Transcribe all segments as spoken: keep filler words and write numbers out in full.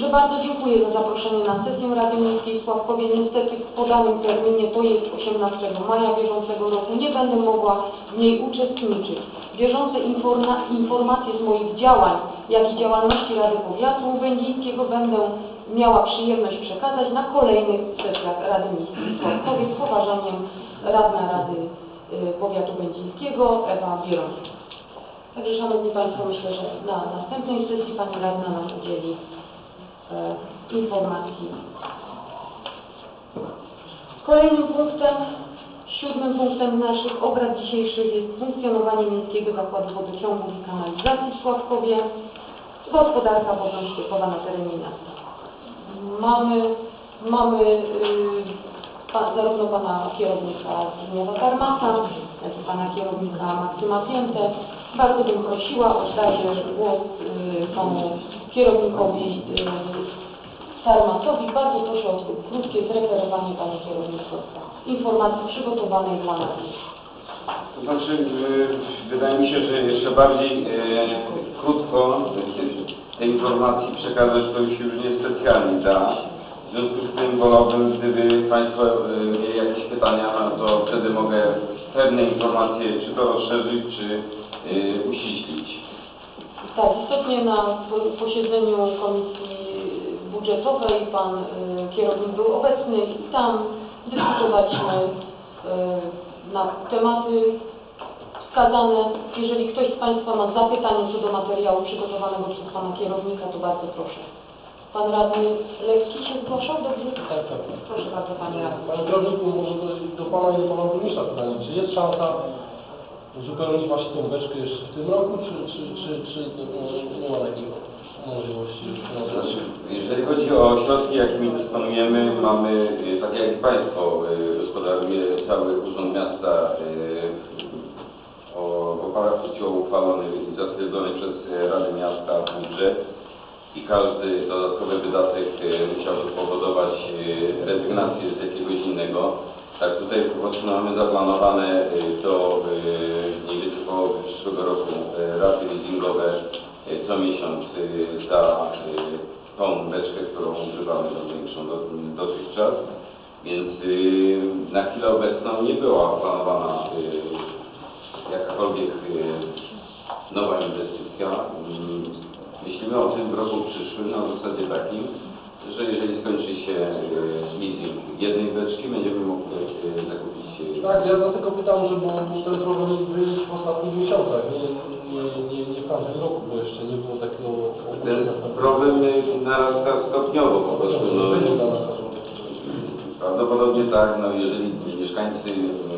że bardzo dziękuję za zaproszenie na sesję Rady Miejskiej w Sławkowie. Niestety w podanym terminie, to jest osiemnastego maja bieżącego roku, nie będę mogła w niej uczestniczyć. Bieżące informa informacje z moich działań, jak i działalności Rady Powiatu Będzińskiego będę miała przyjemność przekazać na kolejnych sesjach Rady Miejskiej w Sławkowie z poważaniem Radna Rady Powiatu Będzińskiego Ewa Bierońska. Także Szanowni Państwo, myślę, że na następnej sesji Pani Radna nam udzieli e, informacji. Kolejnym punktem, siódmym punktem naszych obrad dzisiejszych jest funkcjonowanie Miejskiego Zakładu Wodociągów i Kanalizacji w Sławkowie, gospodarka wodną ściekowa na terenie miasta. Mamy, mamy yy, pa, zarówno Pana kierownika Zbigniewa Karmasa, jak i Pana kierownika Maksyma Piętę. Bardzo bym prosiła, oddaję głos yy, Panu kierownikowi yy, Karmasowi. Bardzo proszę o krótkie zreferowanie Panie kierowniku informacji przygotowanej dla nas. To znaczy, yy, wydaje mi się, że jeszcze bardziej yy, krótko yy, te informacji przekazać to już już niespecjalnie da. W związku z tym wolałbym, gdyby Państwo yy, mieli jakieś pytania, to wtedy mogę pewne informacje czy to rozszerzyć, czy yy, uściślić. Tak, istotnie na posiedzeniu Komisji Budżetowej Pan y, kierownik był obecny i tam dyskutowaliśmy y, na tematy wskazane. Jeżeli ktoś z Państwa ma zapytanie co do materiału przygotowanego przez Pana kierownika, to bardzo proszę. Pan radny Lekki się zgłaszał? Dobrze? Tak, tak. Proszę bardzo, Panie radny. Panie kierowniku, może do, do Pana i do Pana burmistrza pytanie. Czy jest szansa uzupełnić właśnie tą beczkę jeszcze w tym roku, czy, czy, czy, czy nie, nie ma takiej możliwości? Znaczy, jeżeli chodzi o środki, jakimi dysponujemy, mamy, tak jak Państwo, gospodaruje cały Urząd Miasta o, w oparciu o uchwalony i zatwierdzony przez Radę Miasta budżet i każdy dodatkowy wydatek musiałby powodować rezygnację z jakiegoś innego. Tak, tutaj po prostu mamy zaplanowane do mniej więcej połowy przyszłego roku raty leasingowe co miesiąc za tą beczkę, którą używamy największą dotychczas. Więc na chwilę obecną nie była planowana jakakolwiek nowa inwestycja. Myślimy o tym w roku przyszłym na zasadzie takim, że jeżeli skończy się leasing jednej beczki, będziemy mogli zakupić. Tak, ja dlatego pytam, że bo ten problem wyjdzie w ostatnich miesiącach, nie, nie, nie, nie w każdym roku, bo jeszcze nie było takiego... Ten problem narasta stopniowo po prostu. No, prawdopodobnie tak, no jeżeli mieszkańcy,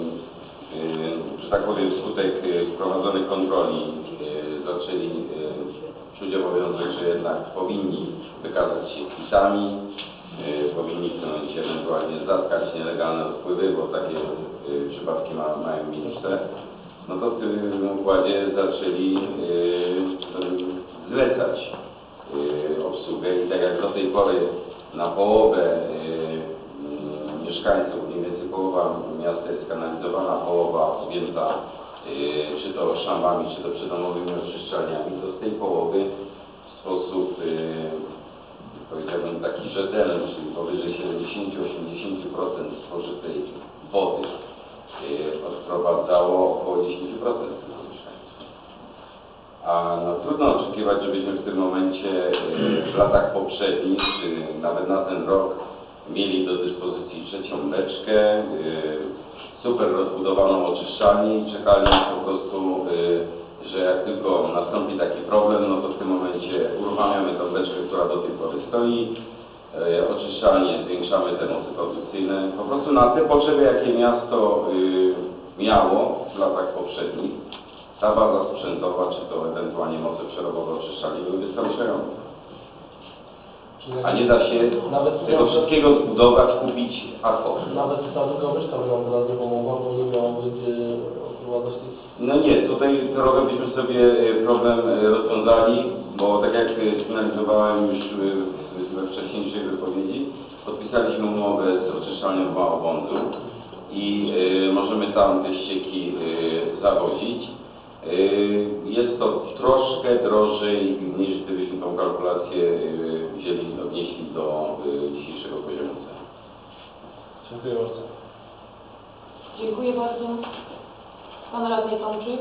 że tak powiem, wskutek wprowadzonych kontroli zaczęli czuć obowiązek, że jednak powinni wykazać się wpisami, yy, powinni w tym momencie ewentualnie zatkać nielegalne odpływy, bo takie yy, przypadki ma, mają miejsce, no to w tym układzie zaczęli yy, zlecać yy, obsługę i tak jak do tej pory na połowę yy, yy, mieszkańców, mniej więcej połowa miasta jest kanalizowana, połowa objęta Yy, czy to szambami, czy to przydomowymi oczyszczalniami, to z tej połowy w sposób yy, powiedziałbym taki rzetelny, czyli powyżej siedemdziesiąt do osiemdziesięciu procent spożytej wody yy, odprowadzało około dziesięć procent mieszkańców. A no, trudno oczekiwać, żebyśmy w tym momencie yy, w latach poprzednich, czy nawet na ten rok mieli do dyspozycji trzecią beczkę, yy, super rozbudowaną oczyszczalnię i czekali po prostu, y, że jak tylko nastąpi taki problem, no to w tym momencie uruchamiamy tą beczkę, która do tej pory stoi, y, oczyszczalnie, zwiększamy te moce produkcyjne. Po prostu na te potrzeby, jakie miasto y, miało w latach poprzednich, ta baza sprzętowa, czy to ewentualnie moce przerobowe oczyszczalni były wystarczające. A nie da się nawet tego wszystkiego zbudować, kupić ad hoc. Nawet ta druga beczka by nam teraz nie pomogła, bo nie miałoby odprowadzać tych... No nie, tutaj trochę byśmy sobie problem rozwiązali, bo tak jak sygnalizowałem już we wcześniejszej wypowiedzi, podpisaliśmy umowę z oczyszczalnią Małobądzu i y, możemy tam te ścieki y, zawozić. Y, jest to troszkę drożej niż gdybyśmy tą kalkulację y, wzięli od podnieśli do y, dzisiejszego poziomu cen. Dziękuję bardzo. Dziękuję bardzo. Pan radny Tomczyk.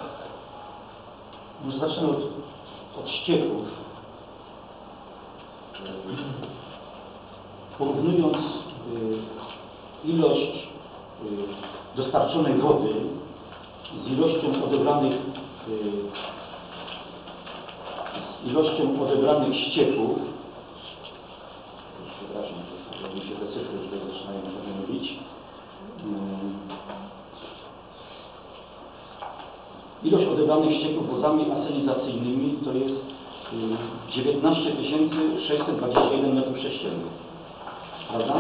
Może zacznę od, od ścieków. Porównując y, ilość y, dostarczonej wody z ilością odebranych y, z ilością odebranych ścieków, przepraszam, że mi się te cyfry tutaj zaczynają mylić. Y, ilość odebranych ścieków wozami asenizacyjnymi to jest y, dziewiętnaście tysięcy sześćset dwadzieścia jeden metrów sześciennych. Prawda?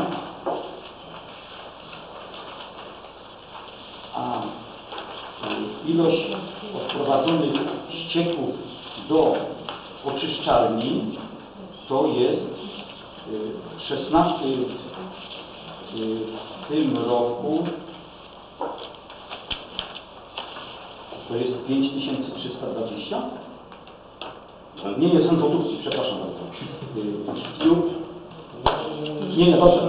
A y, ilość odprowadzonych ścieków do oczyszczalni to jest y, szesnaście y, w tym roku to jest pięć tysięcy trzysta dwadzieścia? Nie, nie, są złotówki, przepraszam bardzo. Lub... Nie, nie, dobrze.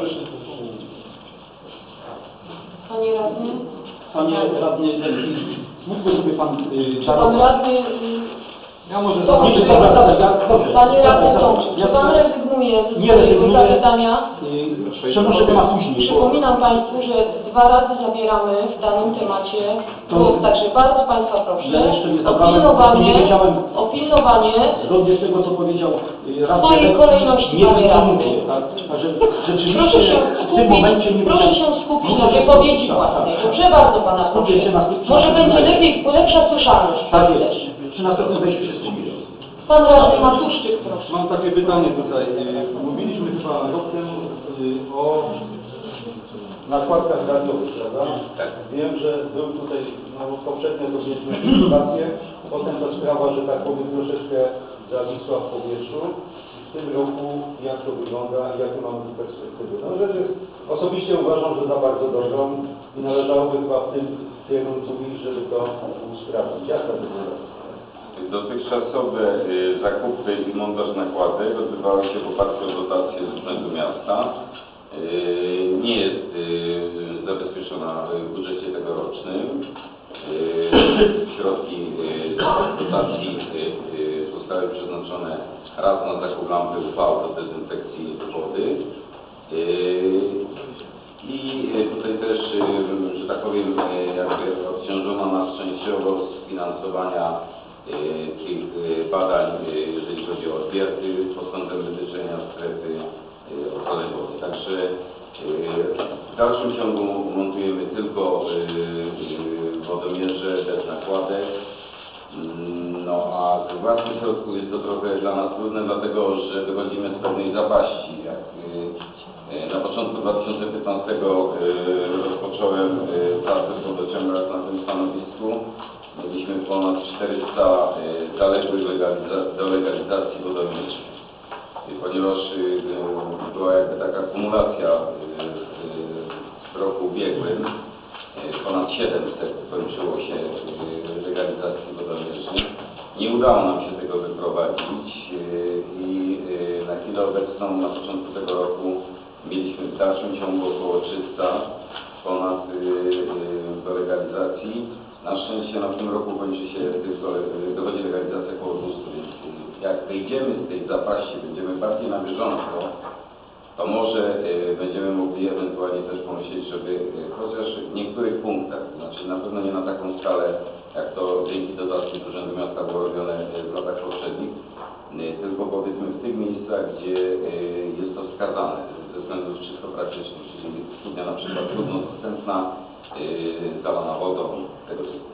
Panie radny. Panie radny, mógłby sobie pan... Yy, Pan radny... Ja może... To Nie, nie, dobra, dobra, ja, dobrze. Panie radny Tomczyk, Ja, czy pan rezygnuje ze nie swojego rezygnuję. zapytania? Yy, Przenoszę temat później. Przypominam Państwu, że dwa razy zabieramy w danym temacie głos, także bardzo Państwa proszę Ja jeszcze nie o zabrałem, pilnowanie, nie wiedziałem. o pilnowanie Zgodnie z tego, co powiedział yy, radny, swojej kolejności, nie panie wiem, co radny. mówię, tak? Także rzeczywiście Proszę się w tym momencie skupić, nie proszę muszę- się skupić muszę na się wypowiedzi skupić, tak, własnej. tak. Proszę bardzo Pana Skupię się na proszę. tych- Może na będzie tych- lepiej, lepsza słyszalność. Tak jest. Przy następnym wejściu się skupię. Pan radny Matuszczyk, proszę. Mam takie pytanie tutaj. Y, Mówiliśmy chyba rok temu y, o nakładkach radiowych, prawda? Tak. Wiem, że był tutaj, no poprzednio to mieliśmy dyskusję, potem ta sprawa, że tak powiem, troszeczkę zawisła w powietrzu. W tym roku jak to wygląda, jakie mamy tu perspektywy? No rzecz jest, osobiście uważam, że za bardzo dobrą i należałoby chyba w tym kierunku iść, żeby to usprawnić. Jak to wygląda? Dotychczasowe y, zakupy i montaż nakładek odbywały się w oparciu o dotacje z Urzędu Miasta. Y, nie jest y, zabezpieczona w budżecie tegorocznym. Y, środki y, dotacji y, y, zostały przeznaczone raz na zakup lampy U V do dezynfekcji wody. Y, I y, tutaj też, y, że tak powiem, y, jakby odciążono nas częściowo z finansowania y, tych y, badań, y, jeżeli chodzi o odwierty pod kątem wytyczenia strefy y, ochrony wody. Także y, w dalszym ciągu montujemy tylko y, y, wodomierze bez nakładek. Mm, No a z własnych środków jest to trochę dla nas trudne, dlatego że wychodzimy z pewnej zapaści. Jak y, y, na początku dwa tysiące piętnastego y, rozpocząłem y, pracę w wodociągach na tym stanowisku. Mieliśmy ponad czterysta y, zaległych legaliza- do legalizacji wodomierzy. Y, Ponieważ y, y, była jakby taka kumulacja y, y, w roku ubiegłym, y, ponad siedemset kończyło się y, legalizacji wodomierzy. Nie udało nam się tego wyprowadzić y, i y, na chwilę obecną, na początku tego roku, mieliśmy w dalszym ciągu około trzysta ponad y, y, do legalizacji. Na szczęście no, w tym roku kończy się tylko, dochodzi legalizacja około dwieście, więc jak wyjdziemy z tej zapaści, będziemy bardziej na bieżąco, to może y, będziemy mogli ewentualnie też pomyśleć, żeby y, chociaż w niektórych punktach, znaczy na pewno nie na taką skalę, jak to dzięki dotacji z Urzędu Miasta było robione y, w latach poprzednich, y, tylko powiedzmy w tych miejscach, gdzie y, jest to wskazane ze względów czysto praktycznych, czyli studnia na przykład trudno dostępna, Yy, zalana wodą, tego typu.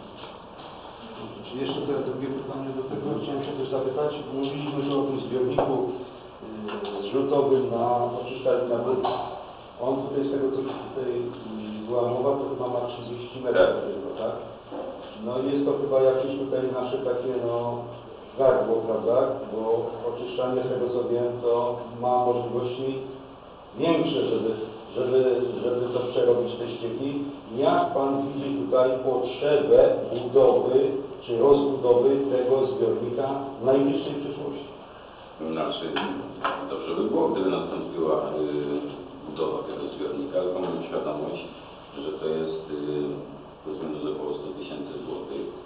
Czy jeszcze teraz drugie pytanie do tego? Chciałem się też zapytać, mówiliśmy tu o tym zbiorniku yy, zrzutowym na oczyszczalni na wody. On tutaj z tego, co tutaj yy, była mowa, to chyba ma trzydzieści metrów tylko, tak? No i jest to chyba jakieś tutaj nasze takie, no, gardło, prawda? Bo oczyszczalnie, z tego co wiem, to ma możliwości większe, żeby Żeby, żeby to przerobić te ścieki. Jak Pan widzi tutaj potrzebę budowy czy rozbudowy tego zbiornika w najbliższej przyszłości? Znaczy, dobrze by było, gdyby nastąpiła y, budowa tego zbiornika, ale mamy świadomość, że to jest y, powiedzmy do około sto tysięcy złotych. Y,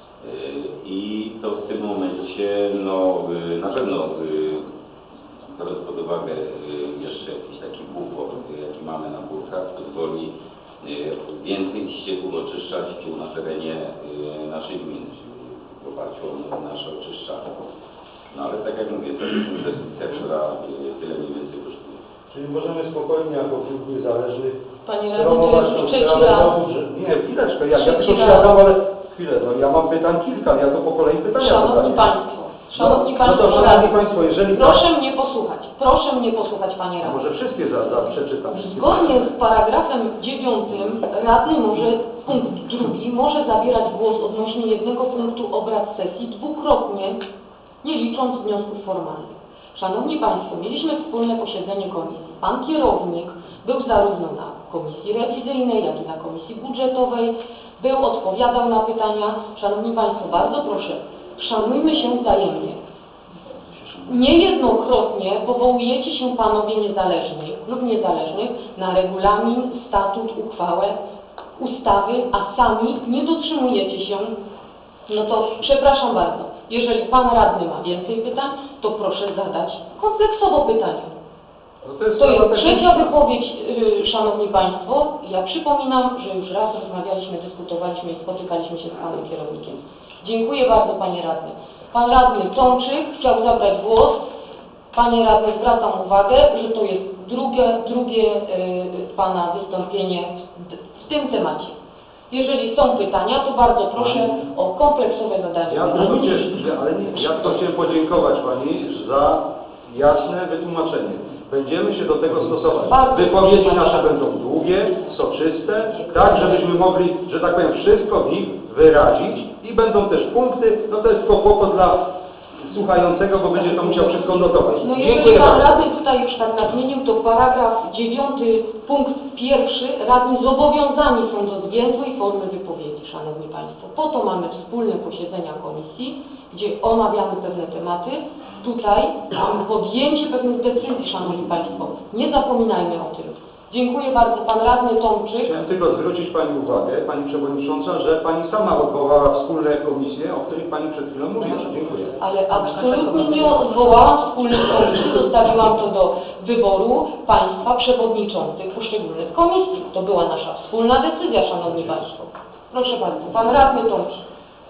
I to w tym momencie, no y, na pewno y, biorąc pod uwagę y, jeszcze jakiś taki bufor, y, jaki mamy na Burkach, pozwoli y, więcej ścieków oczyszczać tu na terenie y, naszej gminy, w oparciu o nasze oczyszczanie. No ale tak jak mówię, to jest inwestycja, która y, tyle mniej więcej kosztuje. Czyli możemy spokojnie jako klub niezależny Panie radny, to jest już trzeci raz. Nie, chwileczkę, ja, ja Trzeci tylko raz. siadam, ale chwilę, no ja mam pytań kilka, ja to po kolei pytania Szanowni zadaję. Państwo, Szanowni no, Państwo, no to, Szanowni radni, Państwo, jeżeli proszę mnie posłuchać, proszę mnie posłuchać, Panie tak, radny. może wszystkie za, za przeczytam. Wszystkie Zgodnie z paragrafem dziewiątym radny może, punkt drugi, może zabierać głos odnośnie jednego punktu obrad sesji dwukrotnie, nie licząc wniosków formalnych. Szanowni Państwo, mieliśmy wspólne posiedzenie komisji. Pan kierownik był zarówno na komisji rewizyjnej, jak i na komisji budżetowej, był, odpowiadał na pytania. Szanowni Państwo, bardzo proszę, szanujmy się wzajemnie. Niejednokrotnie powołujecie się Panowie niezależni lub niezależnych na regulamin, statut, uchwałę, ustawy, a sami nie dotrzymujecie się. No to przepraszam bardzo, jeżeli Pan Radny ma więcej pytań, to proszę zadać kompleksowo pytanie. No to jest, To jest sprawa trzecia techniczna. wypowiedź, yy, Szanowni Państwo. Ja przypominam, że już raz rozmawialiśmy, dyskutowaliśmy i spotykaliśmy się z Panem Kierownikiem. Dziękuję bardzo, Panie Radny. Pan Radny Tomczyk chciał zabrać głos. Panie Radny, zwracam uwagę, że to jest drugie, drugie yy, Pana wystąpienie w, w tym temacie. Jeżeli są pytania, to bardzo proszę o kompleksowe zadanie. Ja tylko chciałem, ale nie, ja tylko chciałem podziękować Pani za jasne wytłumaczenie. Będziemy się do tego stosować. Bardzo Wypowiedzi proszę. nasze będą długie, soczyste, tak żebyśmy mogli, że tak powiem, wszystko w nich wyrazić i będą też punkty, no to jest tylko kłopot dla słuchającego, bo będzie to musiał wszystko notować. No jeżeli Dziękuję Pan bardzo. Radny tutaj już tak nadmienił, to paragraf dziewiąty, punkt pierwszy, radni zobowiązani są do zwięzłej formy wypowiedzi, Szanowni Państwo. Po to mamy wspólne posiedzenia komisji, gdzie omawiamy pewne tematy. Tutaj mamy podjęcie pewnych decyzji, Szanowni Państwo. Nie zapominajmy o tym. Dziękuję bardzo. Pan Radny Tomczyk. Chciałem tylko zwrócić Pani uwagę, Pani Przewodnicząca, że Pani sama odwołała wspólne komisje, o których Pani przed chwilą mówiła. Dziękuję. Ale absolutnie nie odwołałam wspólnych komisji, zostawiłam to do wyboru Państwa przewodniczących poszczególnych komisji. To była nasza wspólna decyzja, Szanowni Państwo. Proszę bardzo, Pan Radny Tomczyk.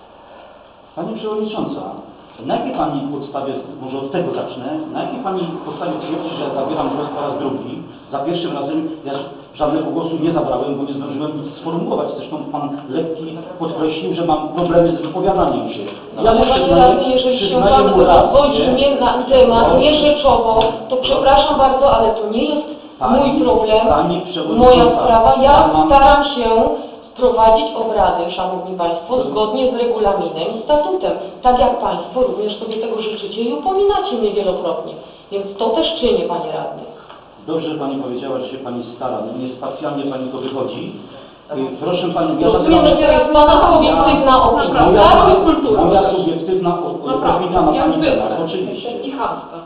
Pani Przewodnicząca, na jakiej Pani podstawie, może od tego zacznę, na jakiej Pani podstawie twierdzi, że zabieram głos po raz drugi? Za pierwszym razem ja żadnego głosu nie zabrałem, bo nie zdążyłem nic sformułować. Zresztą Pan Lekki podkreślił, że mam problemy z wypowiadaniem się. Ja ale Panie Radny, jeżeli się Pan zgodzi nie na temat, nie rzeczowo, to przepraszam bardzo, ale to nie jest Pani, mój problem, Pani moja sprawa. Ja mam... staram się prowadzić obrady, Szanowni Państwo, zgodnie z regulaminem i statutem. Tak jak Państwo również sobie tego życzycie i upominacie mnie wielokrotnie. Więc to też czynię, Panie Radny. Dobrze Pani powiedziała, że się Pani stara. Nie specjalnie Pani to wychodzi. Proszę Panią, ja Rozumiem, że to jest Pana subiektywna opinia. Moja, Tak? moja, moja subiektywna opinia na Pani temat, oczywiście. I chamska.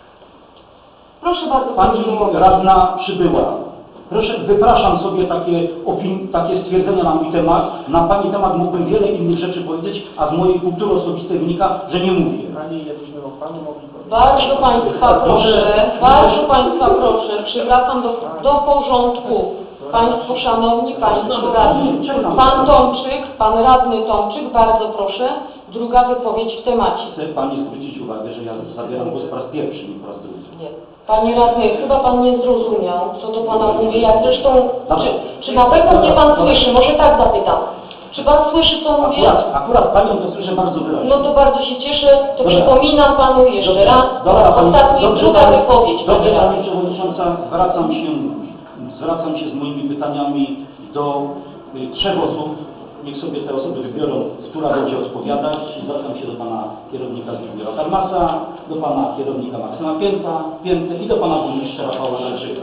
Proszę bardzo, Pani radna przybyła. Proszę, wypraszam sobie takie, opin- takie stwierdzenia na mój temat. Na Pani temat mógłbym wiele innych rzeczy powiedzieć, a z mojej kultury osobistej wynika, że nie mówię. Pani, jakbyśmy o Pani mogli powiedzieć. Bardzo Państwa proszę, bardzo Państwa proszę, przywracam do, do porządku. Państwo szanowni, Państwo radni. Pan Tomczyk, Pan Radny Tomczyk, bardzo proszę. Druga wypowiedź w temacie. Chcę Pani zwrócić uwagę, że ja zabieram głos po raz pierwszy, nie po raz drugi. Nie. Panie Radny, chyba Pan nie zrozumiał, co do Pana mówię. Jak zresztą, czy, czy na pewno mnie Pan słyszy? Może tak zapytam. Czy Pan słyszy, co mówię? Akurat, akurat Panią to słyszę bardzo wyraźnie. No to bardzo się cieszę, to Dobra. przypominam Panu jeszcze Dobrze. raz. Dobra, Pani, Ostatnia, dobrze, druga Pani, wypowiedź. Dobrze Panie Pani Radny. Przewodnicząca, zwracam się, zwracam się z moimi pytaniami do y, trzech osób. Niech sobie te osoby wybiorą, która będzie odpowiadać. Zwracam się do Pana Kierownika Zbigniewa Tarmasa, do Pana Kierownika Maksyma Pięta, Pięty i do Pana Burmistrza Rafała Żalczyka.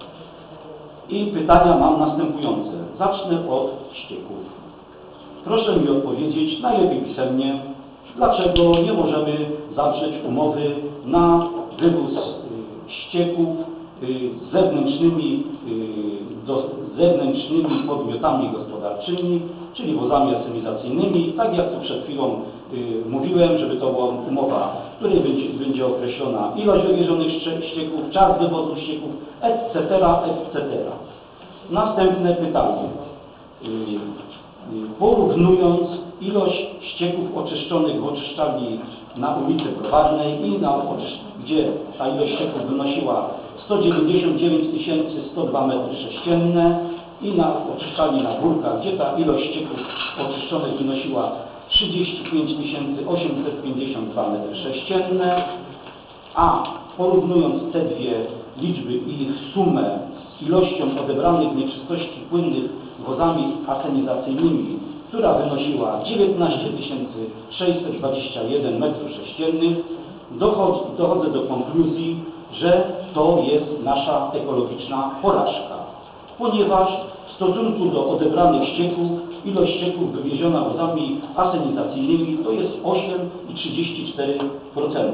I pytania mam następujące. Zacznę od ścieków. Proszę mi odpowiedzieć, najlepiej pisemnie, dlaczego nie możemy zawrzeć umowy na wywóz y, ścieków y, z zewnętrznymi, y, do, z zewnętrznymi podmiotami gospodarczymi, czyli wozami asymilacyjnymi, tak jak tu przed chwilą y, mówiłem, żeby to była umowa, w której będzie, będzie określona ilość wywiezionych ścieków, czas wywozu ścieków, et cetera, et cetera. Następne pytanie. Y, y, porównując ilość ścieków oczyszczonych w oczyszczalni na ulicy Browarnej i na gdzie ta ilość ścieków wynosiła sto dziewięćdziesiąt dziewięć tysięcy sto dwa metry sześcienne i na oczyszczalni na Górkach, gdzie ta ilość ścieków oczyszczonych wynosiła trzydzieści pięć tysięcy osiemset pięćdziesiąt dwa metry sześcienne, a porównując te dwie liczby i ich sumę z ilością odebranych nieczystości płynnych wozami asenizacyjnymi, która wynosiła dziewiętnaście tysięcy sześćset dwadzieścia jeden metrów sześciennych, dochodzę, dochodzę do konkluzji, że to jest nasza ekologiczna porażka, ponieważ w stosunku do odebranych ścieków ilość ścieków wywieziona wozami asenizacyjnymi to jest osiem przecinek trzydzieści cztery procent.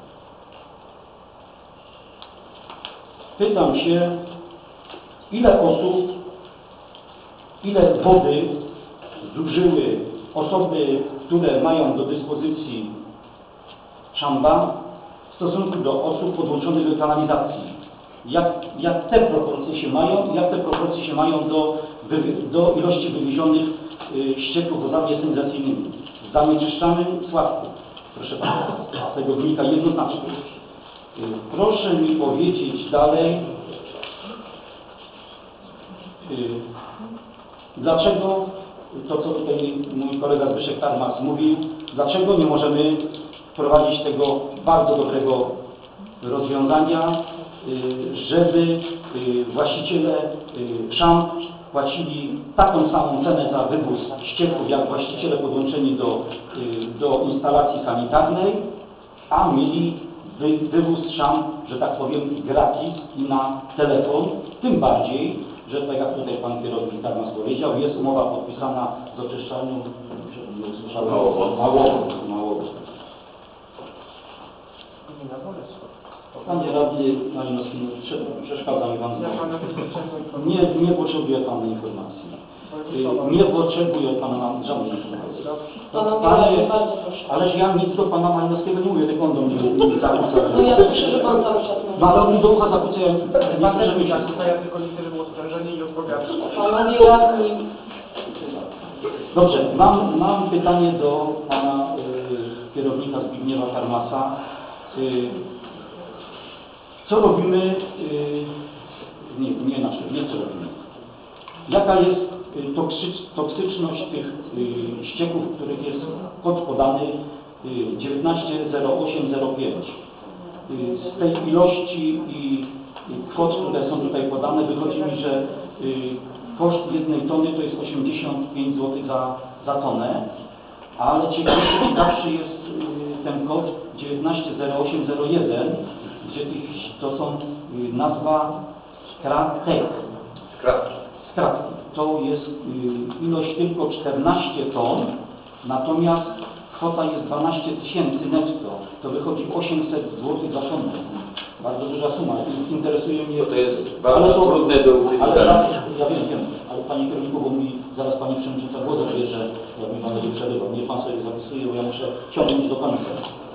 Pytam się, ile osób, ile wody zużyły osoby, które mają do dyspozycji szamba w stosunku do osób podłączonych do kanalizacji. Jak, jak te proporcje się mają, jak te proporcje się mają do, do ilości wywiezionych y, ścieków wozami asenizacyjnymi. Zanieczyszczamy Sławku. Proszę Pana, z tego wynika jednoznacznie. Y, proszę mi powiedzieć dalej, y, dlaczego, to co tutaj mój kolega Zbyszek Tarmas mówił, dlaczego nie możemy wprowadzić tego bardzo dobrego rozwiązania, żeby właściciele szamb płacili taką samą cenę za wywóz ścieków, jak właściciele podłączeni do, do instalacji sanitarnej, a mieli wy, wywóz szamb, że tak powiem, gratis i na telefon, tym bardziej, że tak jak tutaj pan kierownik Tarmas powiedział, jest umowa podpisana z oczyszczalnią Małowo. Małowo. Panie radny, panie Nowski, przeszkadza mi pan. Nie, nie potrzebuje pan informacji. Nie potrzebuje od pana żadnej informacji. Panie, ależ ja nic do pana Malinowskiego nie mówię, tylko on do mnie zakłóca. No ja słyszę, że pan cały czas mówi. No ale on mi do ucha zakłóca, ja Pan nie też myślę. ja tylko nie chcę, żeby było sprężenie i odpowiadać. Panowie radni. Dobrze, mam, mam pytanie do pana y, kierownika Zbigniewa Tarmasa. Y, Co robimy, yy, nie, nie, znaczy, nie co robimy. Jaka jest yy, toksycz, toksyczność tych yy, ścieków, których jest kod podany yy, dziewiętnaście zero osiem zero pięć. Yy, z tej ilości i, i kod, które są tutaj podane, wychodzi mi, że yy, koszt jednej tony to jest osiemdziesiąt pięć złotych za, za tonę, ale ciekawszy jest yy, ten kod dziewiętnaście zero osiem zero jeden, gdzie tych, to są y, nazwa skratek. Skratki. Skratki. To jest y, ilość tylko czternaście ton, natomiast kwota jest dwanaście tysięcy netto. To wychodzi osiemset złotych za tonę. Bardzo duża suma. Interesuje mnie... To jest bardzo to, trudne do ale uzyskania. ja wiem, wiem, ale panie kierowniku, bo mi zaraz pani przewodnicząca głos zabierze, jak mi pan będzie przerywał. Niech pan sobie zapisuje, bo ja muszę ciągnąć do końca.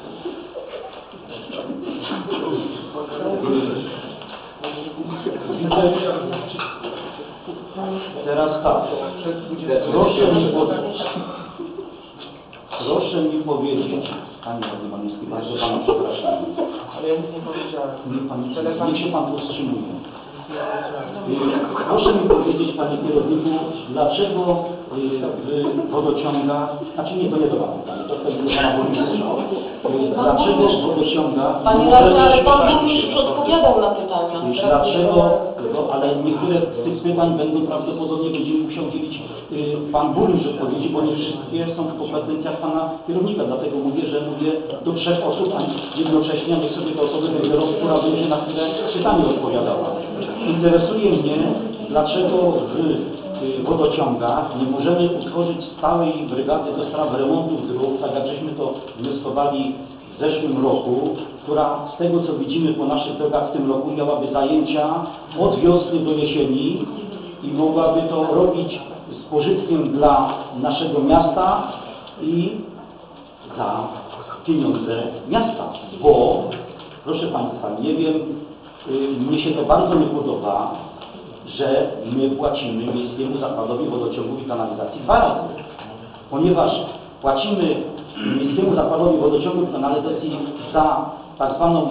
Teraz tak, proszę mi powiedzieć, proszę mi powiedzieć, panie radny Malinowski, bardzo pana przepraszam, Ale ja nic nie powiedziałem. niech, pan, niech się pan powstrzymuje. Proszę mi powiedzieć, panie kierowniku, dlaczego w wodociągach, znaczy nie, to nie do pana pytanie, to jest do pana burmistrza. Dlaczego w wodociągach... Panie radny, ale pan burmistrz odpowiadał na pytania. Dlaczego, no, ale niektóre z tych pytań będą prawdopodobnie będzie musiał udzielić y, pan burmistrz odpowiedzi, bo nie wszystkie są w kompetencjach pana kierownika, dlatego mówię, że mówię do trzech osób, a jednocześnie niech sobie te osoby wybiorą, która będzie na które pytanie odpowiadała. Interesuje mnie, dlaczego w y, wodociągach nie możemy utworzyć stałej brygady do spraw remontów dróg, tak jak żeśmy to wnioskowali w zeszłym roku, która z tego co widzimy po naszych drogach w tym roku miałaby zajęcia od wiosny do jesieni i mogłaby to robić z pożytkiem dla naszego miasta i za pieniądze miasta, bo proszę Państwa, nie wiem, mnie się to bardzo nie podoba, że my płacimy Miejskiemu Zakładowi Wodociągów i Kanalizacji dwa razy, ponieważ płacimy Miejskiemu Zakładowi Wodociągów i Kanalizacji za tak zwaną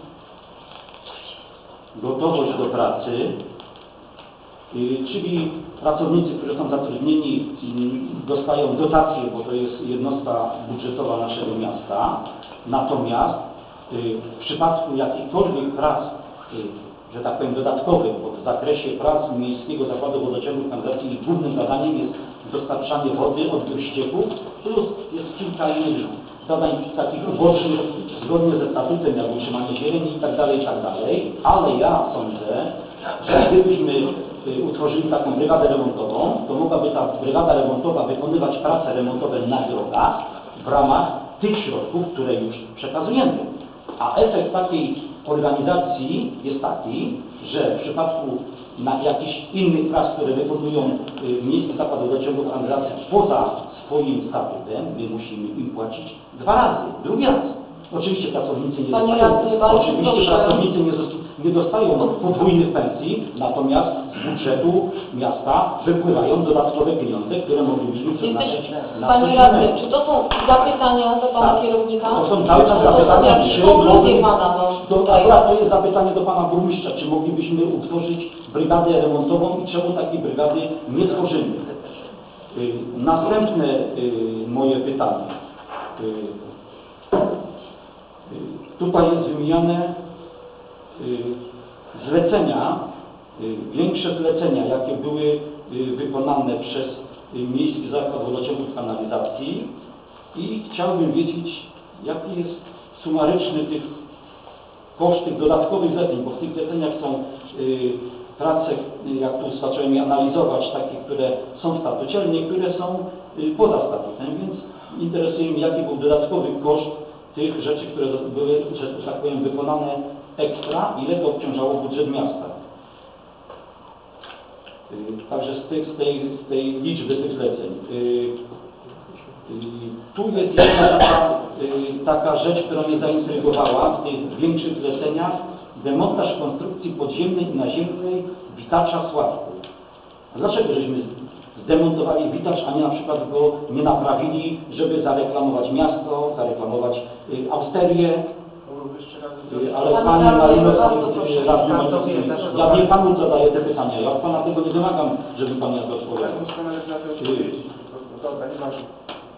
gotowość do pracy, czyli pracownicy, którzy są zatrudnieni, dostają dotacje, bo to jest jednostka budżetowa naszego miasta. Natomiast w przypadku jakichkolwiek prac, że tak powiem, dodatkowych, bo w zakresie prac Miejskiego Zakładu Wodociągów i Kanalizacji ich głównym zadaniem jest dostarczanie wody, odbiór ścieków, plus jest kilka innych zadań takich ubocznych, zgodnie ze statutem, jak utrzymanie zieleni i tak dalej, i tak dalej. Ale ja sądzę, że gdybyśmy utworzyli taką brygadę remontową, to mogłaby ta brygada remontowa wykonywać prace remontowe na drogach w ramach tych środków, które już przekazujemy. A efekt takiej organizacji jest taki, że w przypadku na jakichś innych prac, które wykonują Miejski Zakład Wodociągów i Kanalizacji poza swoim statutem, my musimy im płacić dwa razy, drugi raz. Oczywiście pracownicy nie Panie dostają, radny, bardzo oczywiście proszę. pracownicy nie, nie dostają podwójnych pensji, natomiast z budżetu miasta wypływają dodatkowe pieniądze, które moglibyśmy przeznaczyć na coś Panie radny, innego. czy to są zapytania do pana Tak. kierownika? To są cały czas To zapytania, jakieś czy konkluzje pana, no, to, tutaj. akurat to jest zapytanie do pana burmistrza, czy moglibyśmy utworzyć brygadę remontową i czemu takiej brygady nie tworzymy. Y, następne y, moje pytanie. Y, y, tutaj jest wymieniane y, zlecenia, y, większe zlecenia, jakie były y, wykonane przez y, Miejski Zakład Wodociągów i Kanalizacji i chciałbym wiedzieć, jaki jest sumaryczny tych koszt tych dodatkowych zleceń, bo w tych zleceniach są y, prace, y, jak tu zacząłem je analizować, takie, które są w statucie, ale niektóre są y, poza statutem, więc interesuje mnie, jaki był dodatkowy koszt tych rzeczy, które były, że tak powiem, wykonane ekstra, ile to obciążało budżet miasta. Y, także z, tych, z, tej, z tej liczby tych zleceń. Y, Tu jest jedna taka, y, taka rzecz, która mnie zaintrygowała w tych większych zleceniach. Demontaż konstrukcji podziemnej i naziemnej witacza Sławku. A dlaczego żeśmy zdemontowali witacz, a nie na przykład go nie naprawili, żeby zareklamować miasto, zareklamować y, Austerię? Y, ale Panie Pani radny, Marino, bardzo proszę. y, radny Marino, ja nie Panu zadaję te pytania, ja od Pana tego nie wymagam, żeby Pan na to odpowiadał. Dobra, nie ważne.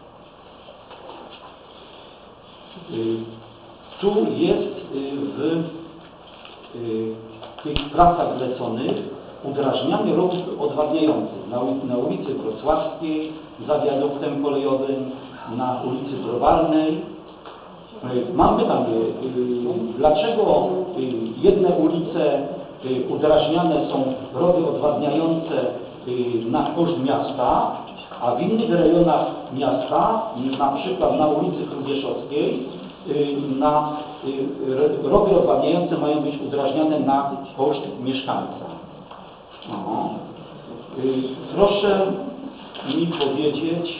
Y, Tu jest y, w y, tych pracach zleconych udrażnianie rowów odwadniających na, ul- na ulicy Wrocławskiej, za wiaduktem kolejowym, na ulicy Browarnej. Y, Mam pytanie, y, dlaczego y, jedne ulice y, udrażniane są rowy odwadniające y, na koszt miasta, a w innych rejonach miasta, na przykład na ulicy Hrubieszowskiej, na rowy odwadniające mają być udrażniane na koszt mieszkańca. No. Proszę mi powiedzieć,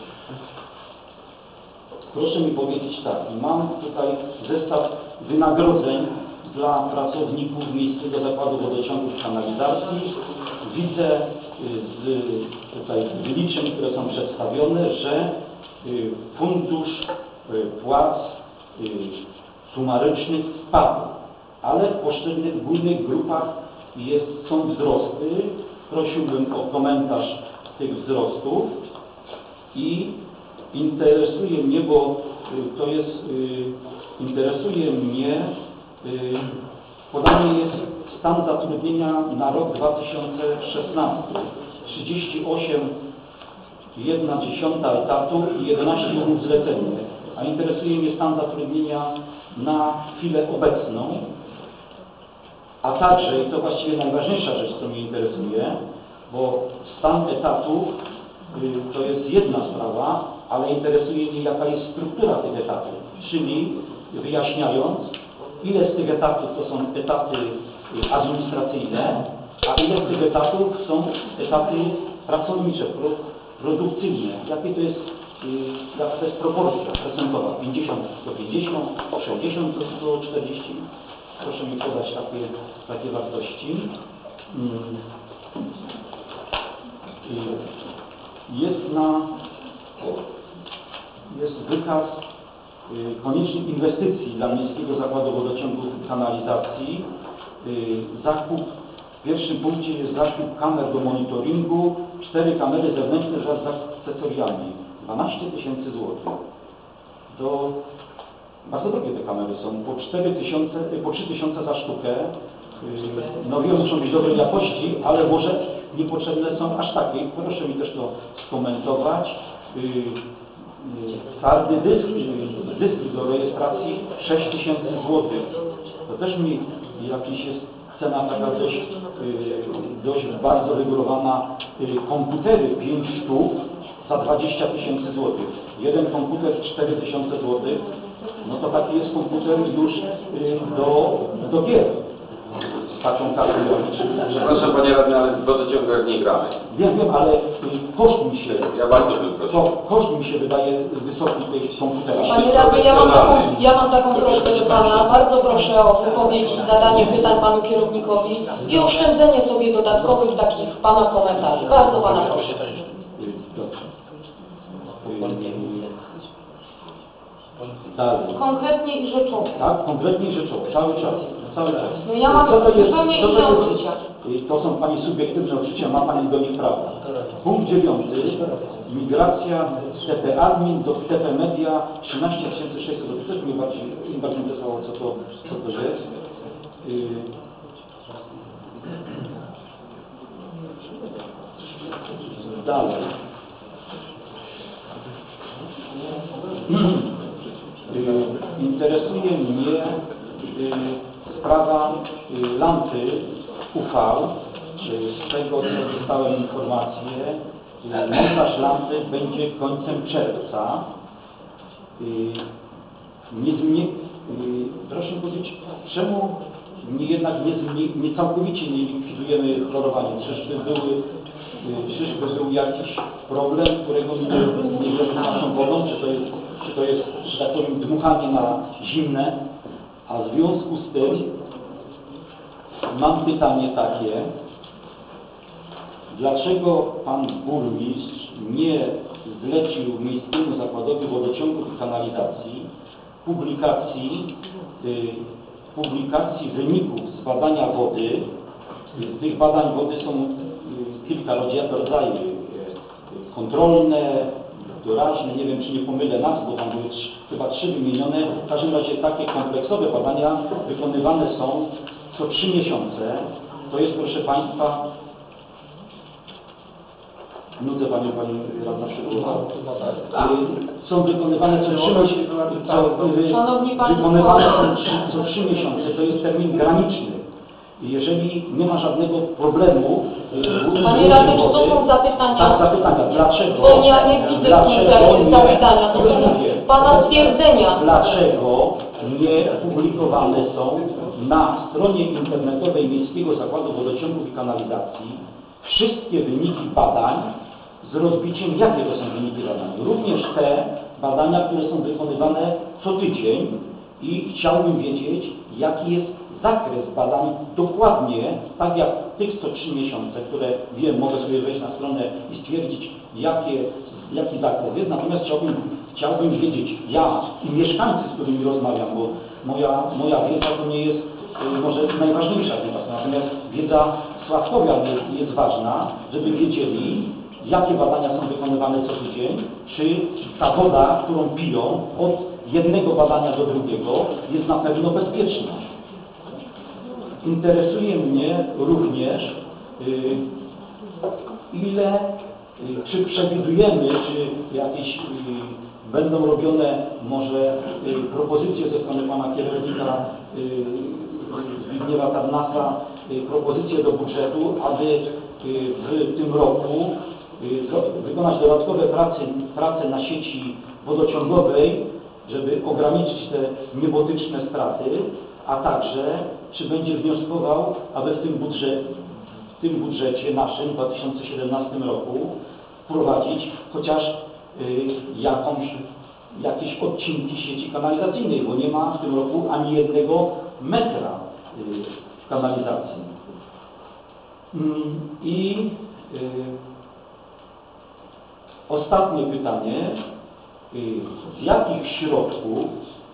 proszę mi powiedzieć tak, mam tutaj zestaw wynagrodzeń dla pracowników Miejskiego Zakładu Wodociągów i Kanalizacji. Widzę z tutaj wyliczeń, które są przedstawione, że fundusz płac sumarycznych spadł, ale w poszczególnych górnych grupach jest, są wzrosty. Prosiłbym o komentarz tych wzrostów i interesuje mnie, bo to jest, interesuje mnie, podany jest stan zatrudnienia na rok dwa tysiące szesnasty. trzydzieści osiem przecinek jedna dziesiąta etatu i jedenaście umów zleceniowych. A interesuje mnie stan zatrudnienia na chwilę obecną, a także, i to właściwie najważniejsza rzecz, co mnie interesuje, bo stan etatów y, to jest jedna sprawa, ale interesuje mnie, jaka jest struktura tych etatów, czyli wyjaśniając, ile z tych etatów to są etaty administracyjne, a ile z tych etatów są etaty pracownicze, pro, produkcyjne. Jakie to jest, jaka to jest proporcja procentowa? pięćdziesiąt do pięćdziesięciu, sześćdziesiąt do stu czterdziestu. Proszę mi podać takie, takie wartości. Jest na jest wykaz koniecznych inwestycji dla Miejskiego Zakładu Wodociągów i Kanalizacji. Zakup, w pierwszym punkcie jest zakup kamer do monitoringu, cztery kamery zewnętrzne wraz z akcesoriami, dwanaście tysięcy złotych. To bardzo drogie te kamery są, po cztery tysiące, po trzy tysiące za sztukę. No wiem, muszą być dobrej jakości, ale może niepotrzebne są aż takie. Proszę mi też to skomentować. Twardy dysk, dysk do rejestracji sześć tysięcy złotych. To też mi jakiś jest cena taka dość, dość bardzo wygórowana. Komputery pięć sztuk za dwadzieścia tysięcy złotych. Jeden komputer cztery tysiące złotych. No to taki jest komputer już do, do gier. Taką kartą graficzną. Przepraszam Panie Radny, ale w wodociągach nie gramy. Wiem, wiem, ale koszt mi się, Ja bardzo bym prosił. to, koszt mi się wydaje wysoki tej komputera. Panie Radny, ja mam taką, ja mam taką prośbę do Pana. Bardzo proszę o wypowiedź i zadanie pytań Panu kierownikowi i oszczędzenie sobie dodatkowych takich Pana komentarzy. Bardzo Pana proszę. Dobrze. Dalej. Konkretnie i rzeczowo. Tak, konkretnie rzeczowo, cały czas, cały czas. No ja mam Co to jest- zupełnie co to inne jest- odczucia. To są Pani subiektywne odczucia, ma Pani do nich prawo. Punkt dziewiąty, migracja z T P Admin do T P Media trzynaście tysięcy sześćset. To też mnie bardziej, bardziej interesowało, co to, co to jest. Yy. Dalej. Yy, Interesuje mnie yy, sprawa yy, lampy U V. Yy, z tego, co dostałem informację, yy, montaż lampy będzie końcem czerwca. Yy, nie zmie... yy, proszę powiedzieć, czemu nie, jednak nie, zmie... nie całkowicie nie likwidujemy chlorowania? Czyżby były yy, czyżby był jakiś problem, którego nie, nie wiemy naszą wodą, czy to jest, czy to jest, że tak powiem, dmuchanie na zimne, a w związku z tym mam pytanie takie, dlaczego Pan Burmistrz nie zlecił Miejskiemu Zakładowi Wodociągów i Kanalizacji publikacji, y, publikacji wyników z badania wody. Z tych badań wody są y, kilka rodzajów, y, kontrolne, doraźne, nie wiem czy nie pomylę nazw, bo tam były trzy, chyba trzy wymienione. W każdym razie takie kompleksowe badania wykonywane są co trzy miesiące. To jest, proszę Państwa, nudzę Panią, Pani Radna Szczegółowa. Są wykonywane co trzy miesiące. Szanowni Państwo. Wykonywane są trzy, co trzy miesiące. To jest termin graniczny. Jeżeli nie ma żadnego problemu... Panie Radny, czy to są zapytania? Tak, zapytania. Dlaczego? Bo ja nie widzę Dlaczego tutaj nie? zapytania. To Już są mówię. Pana stwierdzenia. Dlaczego nie publikowane są na stronie internetowej Miejskiego Zakładu Wodociągów i Kanalizacji wszystkie wyniki badań z rozbiciem, jakie to są wyniki badań? Również te badania, które są wykonywane co tydzień i chciałbym wiedzieć, jaki jest zakres badań dokładnie, tak jak tych co trzy miesiące, które wiem, mogę sobie wejść na stronę i stwierdzić, jakie, jaki zakres jest. Natomiast chciałbym, chciałbym wiedzieć, ja i mieszkańcy, z którymi rozmawiam, bo moja, moja wiedza to nie jest y, może najważniejsza wiedza, natomiast wiedza Sławkowian jest, jest ważna, żeby wiedzieli, jakie badania są wykonywane co tydzień, czy ta woda, którą piją od jednego badania do drugiego jest na pewno bezpieczna. Interesuje mnie również, y, ile, y, czy przewidujemy, czy jakieś y, będą robione może y, propozycje ze strony Pana Kierownika y, Zbigniewa Tarnasa, y, propozycje do budżetu, aby y, w tym roku y, zro- wykonać dodatkowe prace, prace na sieci wodociągowej, żeby ograniczyć te niebotyczne straty, a także czy będzie wnioskował, aby w tym budżecie, w tym budżecie naszym w dwa tysiące siedemnastym roku wprowadzić chociaż y, jakąś, jakieś odcinki sieci kanalizacyjnej, bo nie ma w tym roku ani jednego metra y, w kanalizacji. Mm, I y, ostatnie pytanie. Y, z jakich środków,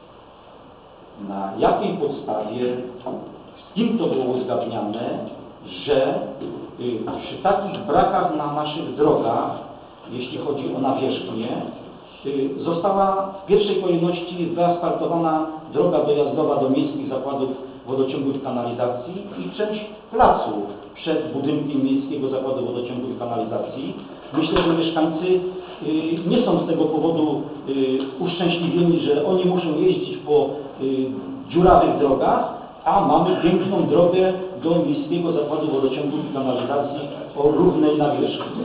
na jakiej podstawie, z kim to było uzgadniane, że y, przy takich brakach na naszych drogach, jeśli chodzi o nawierzchnię, y, została w pierwszej kolejności wyasfaltowana droga dojazdowa do miejskich zakładów wodociągów i kanalizacji i część placu przed budynkiem Miejskiego Zakładu Wodociągów i Kanalizacji. Myślę, że mieszkańcy y, nie są z tego powodu y, uszczęśliwieni, że oni muszą jeździć po y, dziurawych drogach, a mamy piękną drogę do Miejskiego Zakładu Wodociągów i Kanalizacji o równej nawierzchni.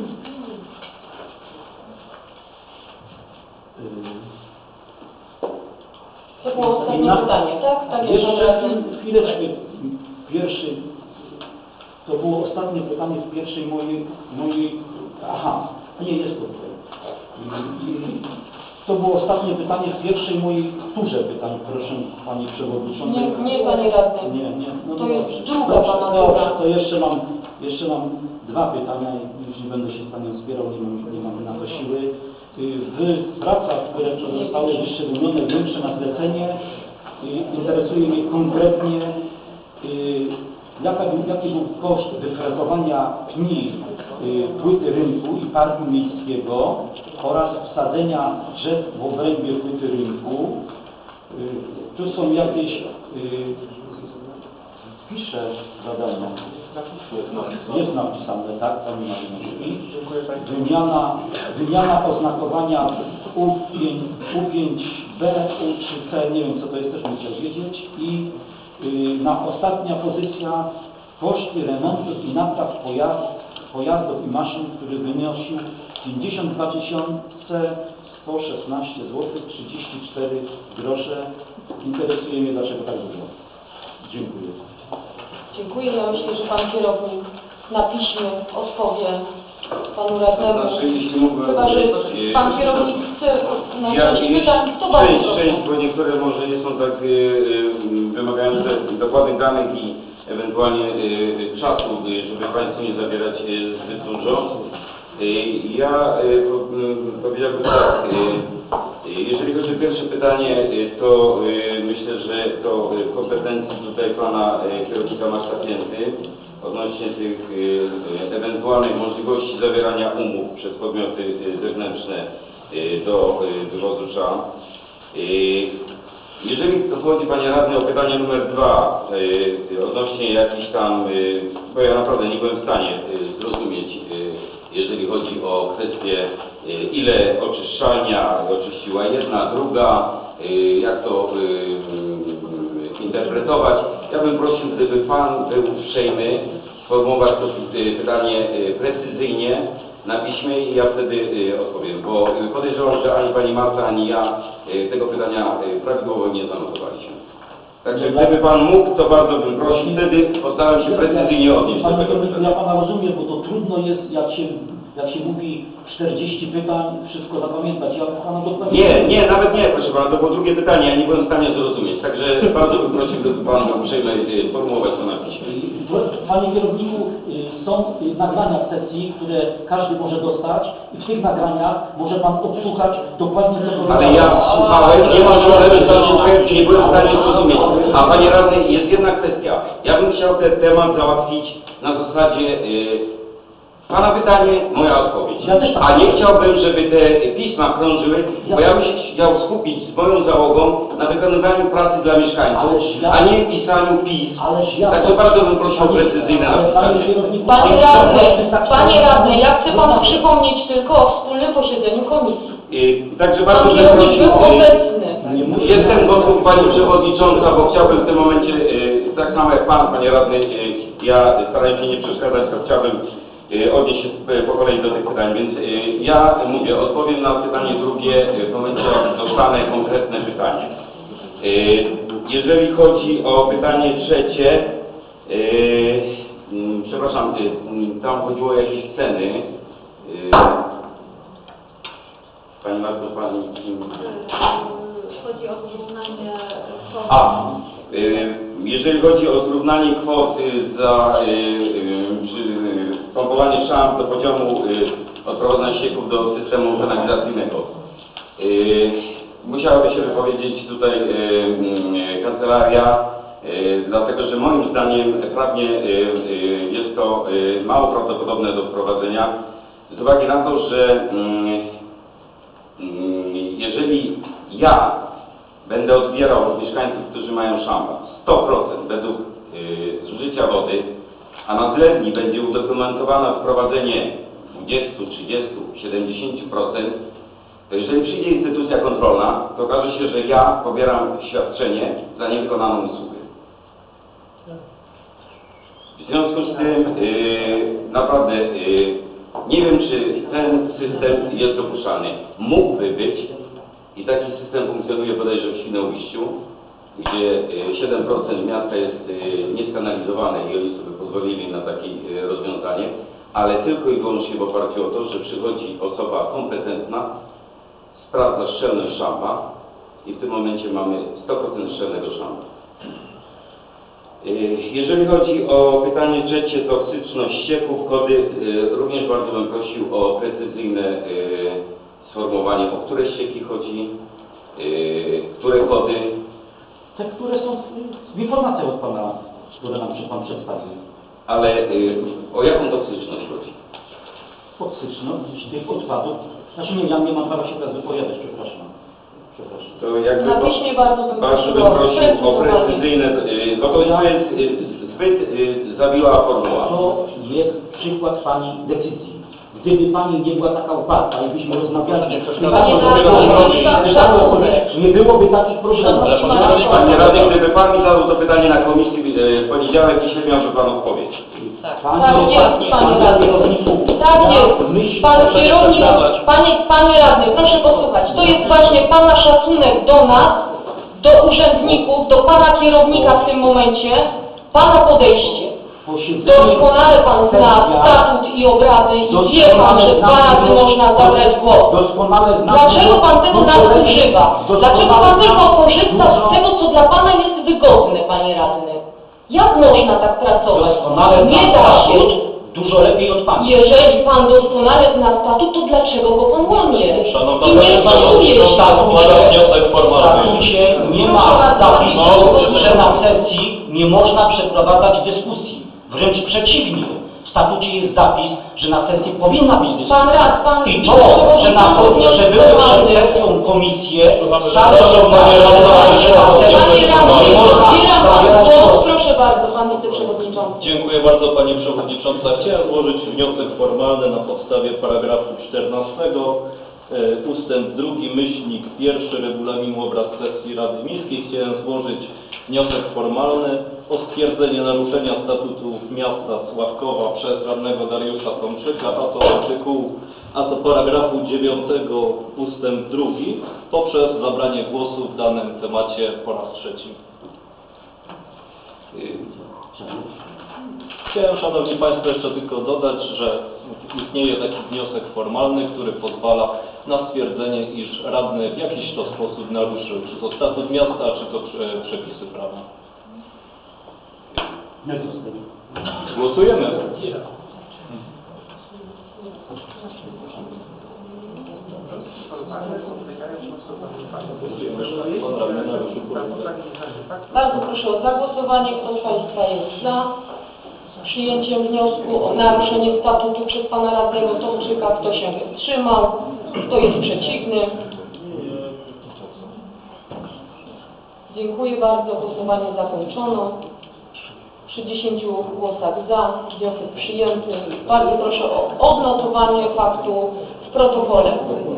To było ostatnie na- pytanie, tak? Tak, Jeszcze jest. chwileczkę. Pierwszy, to było ostatnie pytanie w pierwszej mojej, mojej aha, nie jest to tutaj. I, i, to było ostatnie pytanie w pierwszej mojej turze pytań, proszę Pani Przewodniczącej. Nie, nie Panie Radny. Nie, nie, no To jest dobrze. druga Dobrze, Pana dobrze, tura. to jeszcze mam, jeszcze mam dwa pytania i już nie będę się z Panią spierał, nie mam, nie mam na to siły. W pracach, które zostały wyszczególnione większe na zlecenie, y, interesuje mnie konkretnie, y, jaka był, jaki był koszt wyfrezowania pni y, płyty rynku i parku miejskiego oraz wsadzenia drzew w obrębie płyty rynku. Y, tu są jakieś, y, piszę zadania. Jest napisane, tak, Pani Marynowski. Wymiana, wymiana oznakowania U pięć B, U trzy C, nie wiem co to jest, też bym chciał wiedzieć. I y, na ostatnia pozycja koszty remontów i napraw pojazd, pojazdów i maszyn, który wynosił pięćdziesiąt dwa tysiące sto szesnaście złotych trzydzieści cztery grosze. Interesuje mnie, dlaczego tak dużo. Dziękuję. Dziękuję. Ja myślę, że Pan Kierownik na piśmie odpowie Panu Radnemu. Znaczy, jeśli mógłbym... Chyba, że e, Pan Kierownik chce na Ja, część jeśli- pytań, to bardzo część, proszę. część, bo niektóre może nie są tak e, e, wymagające dokładnych danych i ewentualnie e, czasu, e, żeby Państwu nie zabierać e, zbyt dużo. E, ja e, po, m, powiedziałbym tak, e, e, jeżeli chodzi o pierwsze pytanie, e, to e, myślę, że to e, kompetencji tutaj Pana e, kierownika Masztapięty odnośnie tych e, ewentualnych możliwości zawierania umów przez podmioty e, zewnętrzne e, do e, wywozu szan. E, Jeżeli chodzi Panie Radny o pytanie numer dwa e, odnośnie jakichś tam, e, bo ja naprawdę nie byłem w stanie e, zrozumieć, e, jeżeli chodzi o kwestię e, ile oczyszczalnia oczyściła jedna, druga, e, jak to e, e, interpretować. Ja bym prosił, gdyby Pan był uprzejmy sformułować to e, pytanie e, precyzyjnie na piśmie i ja wtedy y, odpowiem, bo y, podejrzewam, że ani Pani Marta, ani ja y, tego pytania y, prawidłowo nie zanotowaliśmy. Także gdyby Pan mógł, to bardzo bym prosił, wtedy postaram się precyzyjnie odnieść do Panie tego Kierowniku, ja pytania. Pana rozumiem, bo to trudno jest, jak się, jak się mówi czterdzieści pytań, wszystko zapamiętać. Ja Pana dokładnie... Nie, nie, nawet nie, proszę Pana, to było drugie pytanie, ja nie byłem w stanie zrozumieć. Także bardzo bym prosił, gdyby Pan był uprzejmy y, formułować to na piśmie. Panie Kierowniku, y, są y, nagrania z sesji, które każdy może dostać i w tych nagraniach może Pan odsłuchać dokładnie co powiedział. Ale ja słuchałem, nie mam problemu z odsłuchem, nie byłem w stanie zrozumieć. A Panie Radny, jest jedna kwestia. Ja bym chciał ten temat załatwić na zasadzie y, Pana pytanie, moja odpowiedź. Ja też tak. A nie chciałbym, żeby te pisma krążyły, bo ja bym się chciał skupić z moją załogą na wykonywaniu pracy dla mieszkańców, Ależ ja- a nie pisaniu pism. Ależ ja... Także bardzo bym prosił o Panie- precyzyjne ale Panie napisanie. Kierowniku... Panie ale- Radny, wystarczy- Panie Radny, ja chcę Panu przypomnieć tylko o wspólnym posiedzeniu komisji. Y, Także bardzo Pan bym Kierownik prosił... był y, obecny. Nie mówię- Jestem gotów, Pani Przewodnicząca, bo chciałbym w tym momencie, y, tak samo jak Pan, Panie Radny, y, ja starając się nie przeszkadzać, to chciałbym y, odnieść się y, po kolei do tych pytań, więc y, ja mówię, odpowiem na pytanie drugie y, w momencie, jak dostanę konkretne pytanie. Y, jeżeli chodzi o pytanie trzecie, y, mm, przepraszam, y, mm, tam chodziło o jakieś ceny. Y, Pani Marto, Pani... Chodzi o zrównanie kwot. A, y, jeżeli chodzi o zrównanie kwot y, za y, y, przy, y, pompowanie szamp do poziomu y, odprowadzania ścieków do systemu kanalizacyjnego, y, musiałaby się wypowiedzieć tutaj y, y, kancelaria, y, dlatego że moim zdaniem prawnie y, y, jest to y, mało prawdopodobne do wprowadzenia, z uwagi na to, że y, jeżeli ja będę odbierał od mieszkańców, którzy mają szampa sto procent według y, zużycia wody, a na tlewni będzie udokumentowane wprowadzenie dwadzieścia, trzydzieści, siedemdziesiąt procent, to jeżeli przyjdzie instytucja kontrolna, to okaże się, że ja pobieram świadczenie za niewykonaną usługę. W związku z tym y, naprawdę y, nie wiem, czy ten system jest dopuszczalny. Mógłby być i taki system funkcjonuje bodajże w Świnoujściu, gdzie siedem procent miasta jest nieskanalizowane i oni sobie pozwolili na takie rozwiązanie, ale tylko i wyłącznie w oparciu o to, że przychodzi osoba kompetentna, sprawdza szczelność szampa i w tym momencie mamy sto procent szczelnego szampa. Jeżeli chodzi o pytanie trzecie, toksyczność ścieków, kody, również bardzo bym prosił o precyzyjne sformułowanie, o które ścieki chodzi, które kody. Te, które są w informacjach od Pana, które nam Pan przedstawił. Ale o jaką toksyczność chodzi? Toksyczność tych odpadów. Znaczy nie, ja nie mam prawa się teraz wypowiadać, przepraszam. Przepraszam. To jakby Na piśmie bardzo bym bardzo bym prosiła o prosił o precyzowanie. precyzyjne, bo to jest zbyt zawiła formuła. To jest przykład Pani decyzji. Gdyby Pani nie była taka uparta i byśmy rozmawiali, nie byłoby takich problemów. Panie Radny, gdyby Pan mi zadał to pytanie na komisji w poniedziałek, dzisiaj miałby Pan odpowiedź. Tak jest, Panie Radny. Tak jest. Pan kierownik, Panie, Panie Radny, proszę posłuchać. To jest właśnie Pana szacunek do nas, do urzędników, do Pana kierownika w tym momencie, Pana podejście. Doskonale Pan zna statut i obrady i wie Pan, że dwa razy można zabrać głos. Doskonale znam. Dlaczego Pan tego nadużywa? Dlaczego Pan tylko korzysta z tego, co dla Pana jest wygodne, Panie Radny? Jak można tak pracować? Doskonale Nie da się. Dużo lepiej od Pana. Jeżeli Pan doskonale zna statut, to dlaczego go Pan łamie? Szanowna I nie Pani stosuje się. Składam wniosek formalny. statucie nie ma zapisu, że na sesji nie można przeprowadzać dyskusji. Wręcz przeciwnie. W statucie jest zapis, że na sesji powinna być dyskusja. Pan rad, Pan I to, że na że były przed sesją komisje, wcale Panie radny, zabieram Pan głos. Proszę bardzo, Pan wiceprzewodniczący. Dziękuję bardzo Pani Przewodnicząca. Chciałem złożyć wniosek formalny na podstawie paragrafu czternastego e, ustęp drugi myślnik pierwszy regulaminu obrad sesji Rady Miejskiej. Chciałem złożyć wniosek formalny o stwierdzenie naruszenia statutu miasta Sławkowa przez radnego Dariusza Tomczyka, a to artykułu, a to paragrafu dziewiątego ustęp drugi poprzez zabranie głosu w danym temacie po raz trzeci. Chciałem, Szanowni Państwo, jeszcze tylko dodać, że istnieje taki wniosek formalny, który pozwala na stwierdzenie, iż radny w jakiś to sposób naruszył, czy to statut miasta, czy to przepisy prawa. Głosujemy. Bardzo proszę o zagłosowanie. Kto z Państwa jest za przyjęciem wniosku o naruszenie statutu przez Pana radnego Tomczyka? Kto się wstrzymał? Kto jest przeciwny? Dziękuję bardzo. Głosowanie zakończono. Przy dziesięciu głosach za, wniosek przyjęty. Bardzo proszę o odnotowanie faktu w protokole.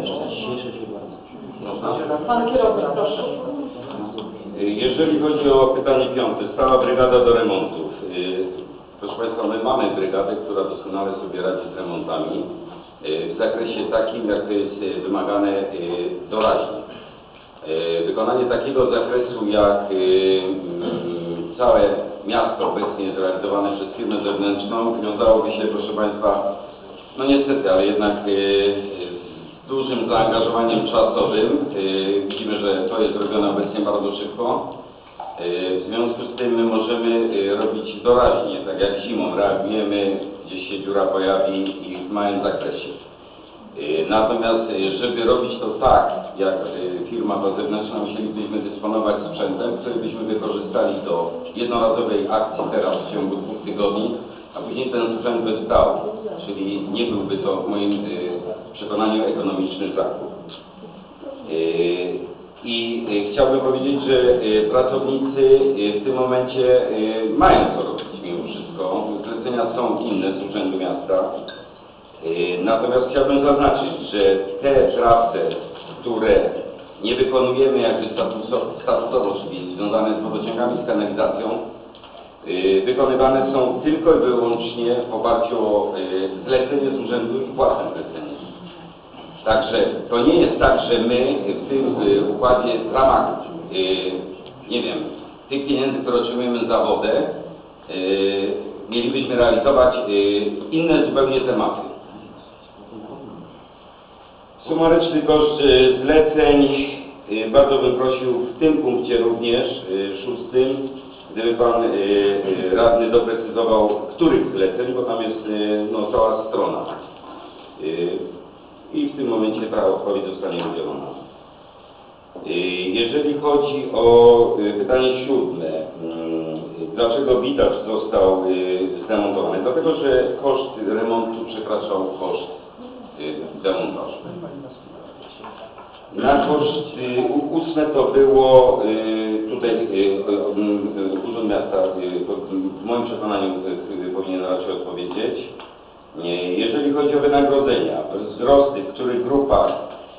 Pan kierownik, proszę. Jeżeli chodzi o pytanie piąte, sprawa brygada do remontów. Proszę Państwa, my mamy brygadę, która doskonale sobie radzi z remontami w zakresie takim, jak to jest wymagane doraźnie. Wykonanie takiego zakresu jak całe miasto obecnie jest realizowane przez firmę zewnętrzną wiązałoby się, proszę Państwa, no niestety, ale jednak z dużym zaangażowaniem czasowym. Widzimy, że to jest robione obecnie bardzo szybko. W związku z tym my możemy robić doraźnie, tak jak zimą reagujemy, gdzieś się dziura pojawi i w małym zakresie. Natomiast, żeby robić to tak, jak firma ta zewnętrzna, musielibyśmy dysponować sprzętem, który byśmy wykorzystali do jednorazowej akcji teraz w ciągu dwóch tygodni, a później ten sprzęt by stał, czyli nie byłby to w moim przekonaniu ekonomiczny zakup. I chciałbym powiedzieć, że pracownicy w tym momencie mają co robić mimo wszystko. Zlecenia są inne z Urzędu Miasta. Natomiast chciałbym zaznaczyć, że te prace, które nie wykonujemy jakby statutowo, czyli związane z wodociągami, z kanalizacją, wykonywane są tylko i wyłącznie w oparciu o zlecenie z urzędu i własne zlecenie. Także to nie jest tak, że my w tym układzie w ramach, nie wiem, tych pieniędzy, które otrzymujemy za wodę, mielibyśmy realizować inne zupełnie tematy. Sumaryczny koszt zleceń, bardzo bym prosił w tym punkcie również, szóstym, gdyby Pan radny doprecyzował, których zleceń, bo tam jest no, cała strona. I w tym momencie ta odpowiedź zostanie udzielona. Jeżeli chodzi o pytanie siódme, dlaczego widacz został zdemontowany? Dlatego, że koszt remontu przekraczał koszt demontażu. Na koszt ósme to było tutaj Urząd Miasta, w moim przekonaniu powinien raczej odpowiedzieć. Jeżeli chodzi o wynagrodzenia, wzrosty, w których grupach,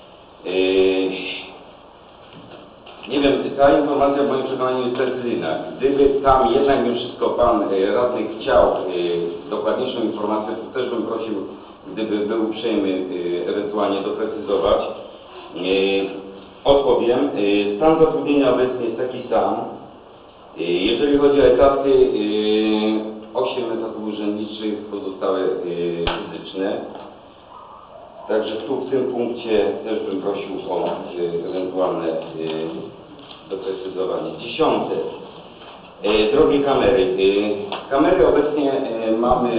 nie wiem, ta informacja w moim przekonaniu jest precyzyjna. Gdyby tam jednak mimo wszystko Pan radny chciał dokładniejszą informację, to też bym prosił, gdyby był uprzejmy ewentualnie doprecyzować. Odpowiem. Stan zatrudnienia obecnie jest taki sam. Jeżeli chodzi o etaty, osiem etatów urzędniczych, pozostałe fizyczne. Także tu w tym punkcie też bym prosił o ewentualne doprecyzowanie. Dziesiąte. Drogie kamery. Kamery obecnie mamy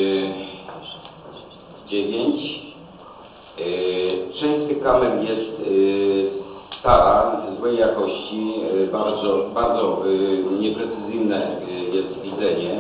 dziewięć. Część z tych kamer jest stara, złej jakości, bardzo, bardzo nieprecyzyjne jest widzenie.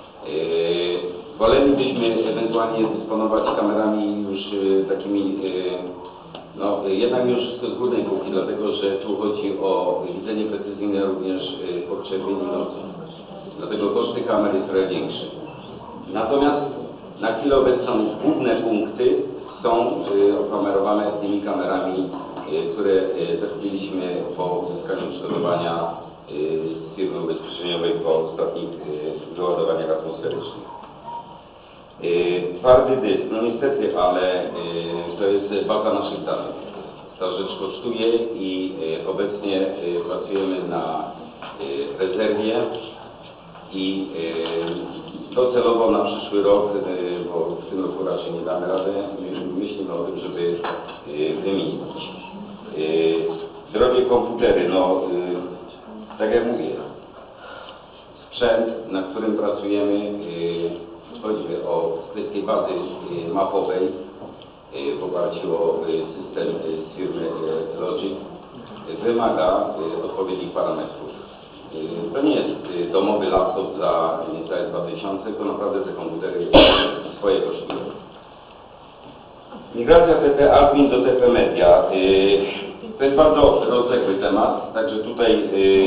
Wolelibyśmy ewentualnie dysponować kamerami już takimi, no jednak już wszystko z górnej półki, dlatego że tu chodzi o widzenie precyzyjne również po czerwieni nocy. Dlatego koszt kamer jest trochę większy. Natomiast na chwilę obecną główne punkty są okamerowane tymi kamerami, które zakupiliśmy po uzyskaniu przygotowania z firmy ubezpieczeniowej po ostatnich wyładowaniach atmosferycznych. Twardy dysk, no niestety, ale to jest baza naszych danych. Ta rzecz kosztuje i obecnie pracujemy na rezerwie i docelowo na przyszły rok, bo w tym roku raczej nie damy rady, myślimy o tym, żeby wymienić. Drogie komputery, no tak jak mówię, sprzęt, na którym pracujemy, chodzi o kwestię bazy mapowej w oparciu o system z firmy Logic, wymaga odpowiednich parametrów. To nie jest domowy laptop za niecałe dwa tysiące, to naprawdę te komputery swoje kosztują. Migracja T P Admin do T P Media. To jest bardzo rozległy temat, także tutaj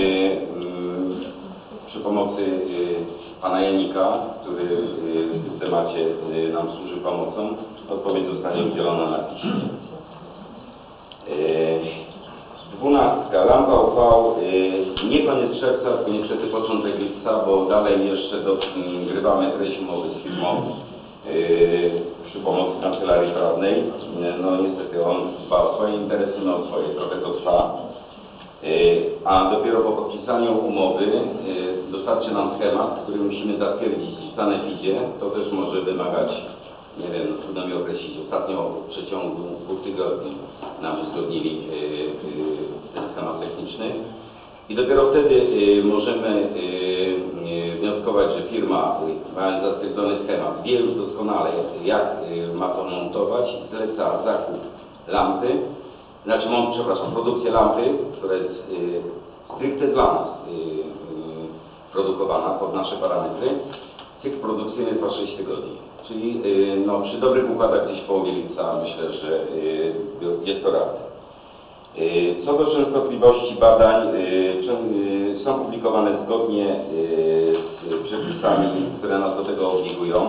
przy pomocy pana Janika, który w tym temacie nam służy pomocą, odpowiedź zostanie udzielona na piśmie. dwunastka. Lampa U V, y, nie koniec czerwca, tylko niestety początek lipca, bo dalej jeszcze dogrywamy treść umowy z firmą y, przy pomocy kancelarii prawnej. No niestety on dba o swoje interesy, no o swoje, trochę to trwa. Y, a dopiero po podpisaniu umowy y, dostarczy nam schemat, który musimy zatwierdzić w sanepidzie. To też może wymagać, nie wiem, trudno mi określić, ostatnio w przeciągu dwóch tygodni nam uzgodnili y, y, ten schemat techniczny. I dopiero wtedy y, możemy y, y, wnioskować, że firma, y, mając zatwierdzony schemat, wie już doskonale, jak y, ma to montować i zleca zakup lampy, znaczy, mam, przepraszam, produkcję lampy, która jest y, stricte dla nas y, y, produkowana pod nasze parametry. Cykl produkcyjny trwa sześć tygodni. Czyli y, no, przy dobrych układach gdzieś w połowie lipca myślę, że y, jest to realne. Y, co do częstotliwości badań, y, y, są publikowane zgodnie y, z przepisami, które nas do tego obligują.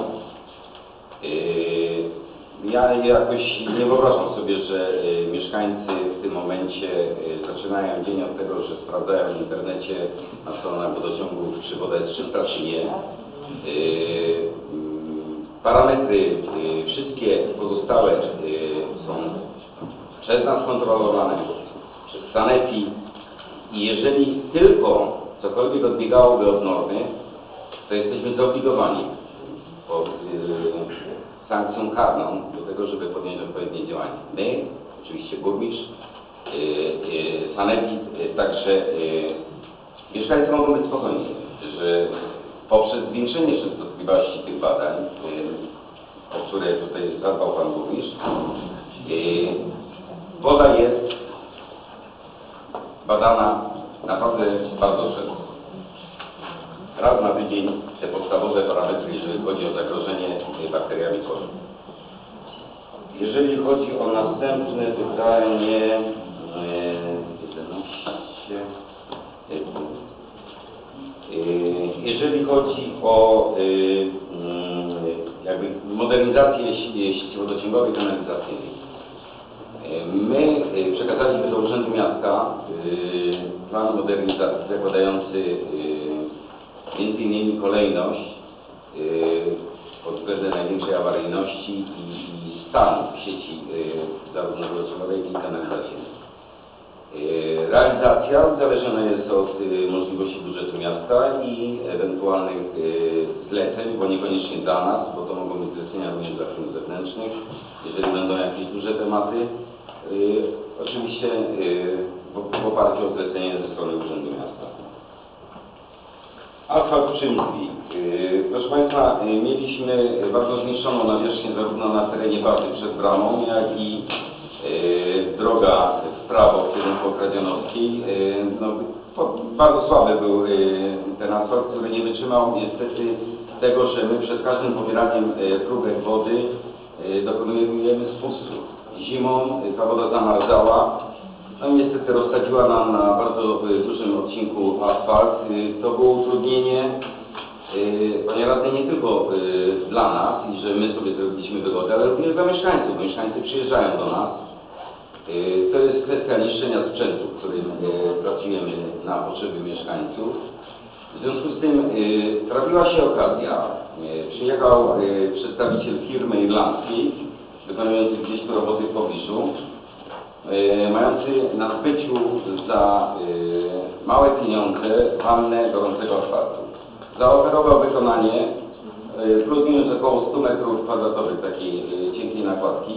Y, Ja jakoś nie wyobrażam sobie, że y, mieszkańcy w tym momencie y, zaczynają dzień od tego, że sprawdzają w internecie na stronach wodociągów, czy woda jest czysta, czy nie. Y, y, parametry y, wszystkie pozostałe y, są przez nas kontrolowane, przez Sanepi i jeżeli tylko cokolwiek odbiegałoby od normy, to jesteśmy zobligowani pod y, sankcją karną do tego, żeby podjąć odpowiednie działania. My, oczywiście burmistrz, yy, yy, sanepid, yy, także yy, mieszkańcy mogą być spokojni, że poprzez zwiększenie częstotliwości tych badań, yy, o które tutaj zadbał Pan Burmistrz, yy, woda jest badana naprawdę bardzo często. Raz na tydzień te podstawowe parametry, jeżeli chodzi o zagrożenie bakteriami chorymi. Jeżeli chodzi o następne pytanie, jedenaście, jeżeli chodzi o jakby modernizację sieci wodociągowej i kanalizacyjnej, my przekazaliśmy do Urzędu Miasta plan modernizacji zakładający między innymi kolejność yy, pod względem największej awaryjności i, i stanu sieci yy, zarówno wodociągowej, jak i kanalizacyjnej. Yy, realizacja uzależniona jest od yy, możliwości budżetu miasta i ewentualnych yy, zleceń, bo niekoniecznie dla nas, bo to mogą być zlecenia również dla firm zewnętrznych, jeżeli będą jakieś duże tematy. Yy, oczywiście yy, w, w oparciu o zlecenie ze strony Urzędu Miasta. Asfalt Przymski. Yy, proszę Państwa, yy, mieliśmy bardzo zniszczoną nawierzchnię zarówno na terenie bazy przed bramą, jak i yy, droga w prawo w kierunku Okradzionowskiej. Yy, no, to bardzo słaby był yy, ten asfalt, który nie wytrzymał niestety tego, że my przed każdym pobieraniem yy, próbek wody yy, dokonujemy spustu. Zimą yy, ta woda zamarzała. No niestety rozsadziła nam na bardzo dużym odcinku asfalt. To było utrudnienie, ponieważ nie tylko dla nas i że my sobie zrobiliśmy wygodę, ale również dla mieszkańców. Mieszkańcy przyjeżdżają do nas. To jest kwestia niszczenia sprzętu, którym pracujemy na potrzeby mieszkańców. W związku z tym trafiła się okazja. Przyjechał przedstawiciel firmy irlandzkiej, wykonujący gdzieś tu roboty w pobliżu, mający na zbyciu za y, małe pieniądze wannę gorącego asfaltu. Zaoferował wykonanie y, plus minus około stu metrów kwadratowych takiej y, cienkiej nakładki.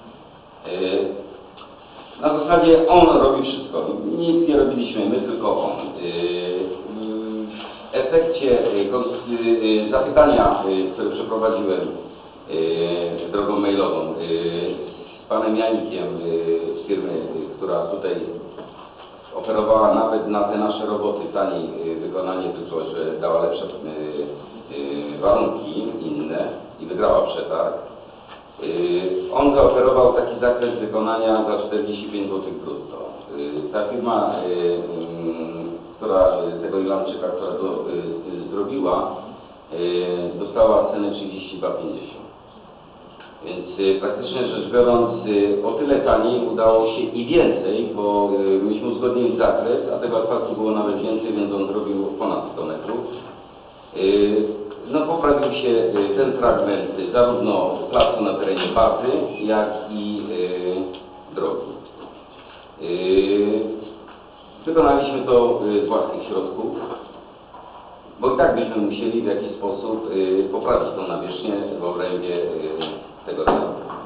Y, na zasadzie on robi wszystko. Nic nie robiliśmy my, tylko on. Y, y, w efekcie y, y, zapytania, y, które przeprowadziłem y, drogą mailową, y, z panem Janikiem z firmy, która tutaj oferowała nawet na te nasze roboty taniej wykonanie, tylko że dała lepsze warunki inne i wygrała przetarg. On zaoferował taki zakres wykonania za czterdzieści pięć złotych brutto. Ta firma, która tego Irlandczyka, która to zrobiła, dostała cenę trzydzieści dwa pięćdziesiąt. Więc y, praktycznie rzecz biorąc, y, o tyle taniej udało się i więcej, bo y, myśmy uzgodnili zakres, a tego asfaltu było nawet więcej, więc on zrobił ponad sto metrów. Y, no poprawił się y, ten fragment y, zarówno placu na terenie bazy, jak i y, drogi. Y, wykonaliśmy to y, z własnych środków, bo i tak byśmy musieli w jakiś sposób y, poprawić tą nawierzchnię w obrębie y, tego rejonu.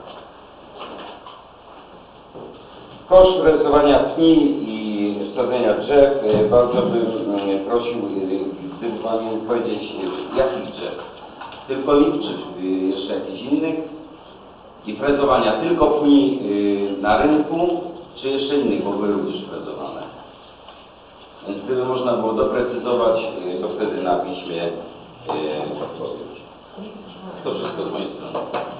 Koszt rysowania pni i wsadzenia drzew, y, bardzo bym y, prosił, y, gdyby Pan mógł powiedzieć, y, jakich drzew? Tylko lip, czy y, jeszcze jakichś innych? I frezowania tylko pni y, na rynku, czy jeszcze innych w ogóle również frezowane? Więc gdyby można było doprecyzować, y, to wtedy na piśmie y, odpowiedź. To wszystko z mojej strony.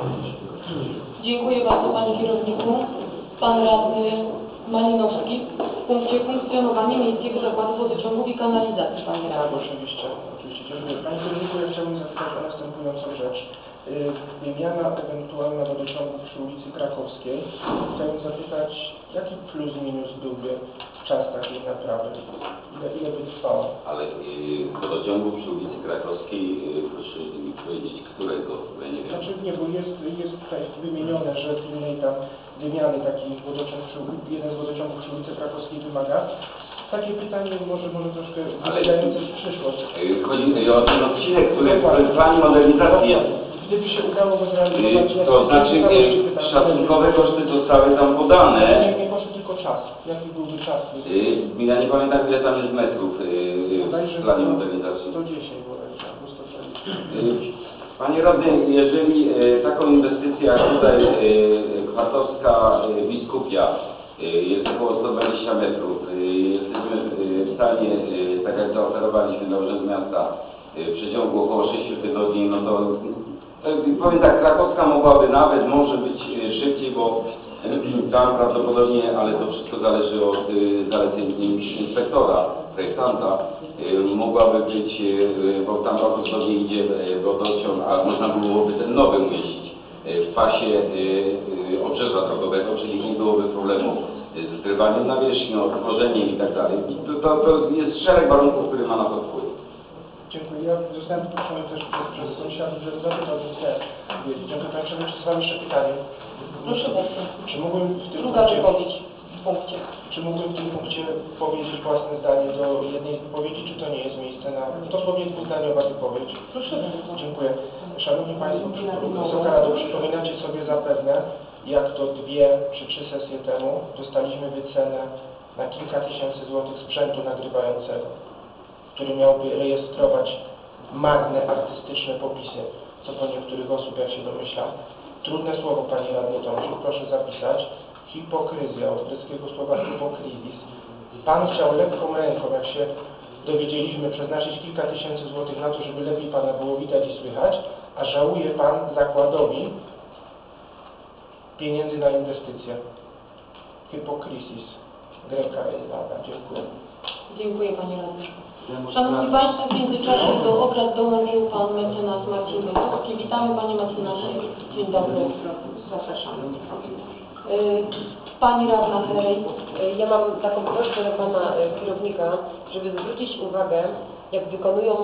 Dziękuję bardzo Panie Kierowniku. Pan Radny Malinowski w punkcie funkcjonowanie Miejskiego Zakładu Wodociągów i Kanalizacji. Panie Tak, Radny. oczywiście, oczywiście. Dziękuję. Panie Kierowniku, ja chciałbym zapytać o następującą rzecz. Yy, Wymiana ewentualna wodociągów przy ulicy Krakowskiej. Chciałbym zapytać, jaki plus minus byłby czas takiej naprawy? Ile, ile by trwało? Ale y, wodociągu przy ulicy Krakowskiej, y, proszę mi powiedzieć, którego, bo ja nie wiem. Znaczy nie, bo jest, jest tutaj wymienione, że pilnej tam wymiany takich wodociągów, przy, jeden z wodociągów przy ulicy Krakowskiej wymaga. Takie pytanie może, może troszkę wyglądające w przyszłość. Y, chodzi y, o ten odcinek, który w planie modernizacji jest. Gdyby się udało go zrealizować... Y, to znaczy y, szacunkowe koszty zostały tam podane. Nie, nie koszty, tylko czas. Jaki byłby czas? Y, ja nie pamiętam, ile tam jest metrów y, y, w planie modernizacji. sto dziesięć bodajże, albo sto czterdzieści. Y, Panie Radny, jeżeli y, taką inwestycję jak tutaj y, Kwartowska y, Biskupia y, jest około sto dwadzieścia metrów, y, jesteśmy y, w stanie, y, tak jak zaoferowaliśmy dla Urzędu Miasta, y, w przeciągu około sześciu tygodni, no to y, powiem tak, Krakowska mogłaby nawet może być y, szybciej, bo y, tam prawdopodobnie, ale to wszystko zależy od y, zaleceń inspektora, projektanta, y, mogłaby być, y, bo tam prawdopodobnie idzie y, wodociąg, a można byłoby ten nowy umieścić y, w pasie y, y, obrzeża drogowego, czyli nie byłoby problemu z zgrywaniem nawierzchni, odtworzeniem i tak dalej. To, to, to jest szereg warunków, który ma na to wpływ. Dziękuję. Ja zostałem poproszony też przez sąsiadów, żeby zapytać, że chcę wiedzieć. Dziękuję Panie Przewodniczący. Mam jeszcze pytanie. Proszę bardzo. Czy mógłbym w tym Druga punkcie, wypowiedź w punkcie. czy mógłbym w tym punkcie powiedzieć własne zdanie do jednej z wypowiedzi, czy to nie jest miejsce na... Dosłownie dwuzdaniowa wypowiedź. Proszę bardzo. Dziękuję. Szanowni Państwo, Wysoka Rado, przypominacie sobie zapewne, jak to dwie czy trzy sesje temu dostaliśmy wycenę na kilka tysięcy złotych sprzętu nagrywającego, który miałby rejestrować marne, artystyczne popisy, co po niektórych osób, jak się domyślam. Trudne słowo, Panie Radny Tomczyk, proszę zapisać. Hipokryzja, od greckiego słowa hipokryzis. Pan chciał lekką ręką, jak się dowiedzieliśmy, przeznaczyć kilka tysięcy złotych na to, żeby lepiej Pana było widać i słychać, a żałuje Pan zakładowi pieniędzy na inwestycje. Hipokryzis. Greka Elwada. Dziękuję. Dziękuję Panie Radny. Szanowni Państwo, w międzyczasie do obrad dołączył Pan mecenas Marcin Wojtowski. Witamy Panie mecenasie. Dzień dobry. Zapraszamy. Y, Pani Radna Herej. Y, Ja mam taką prośbę do Pana y, kierownika, żeby zwrócić uwagę, jak wykonują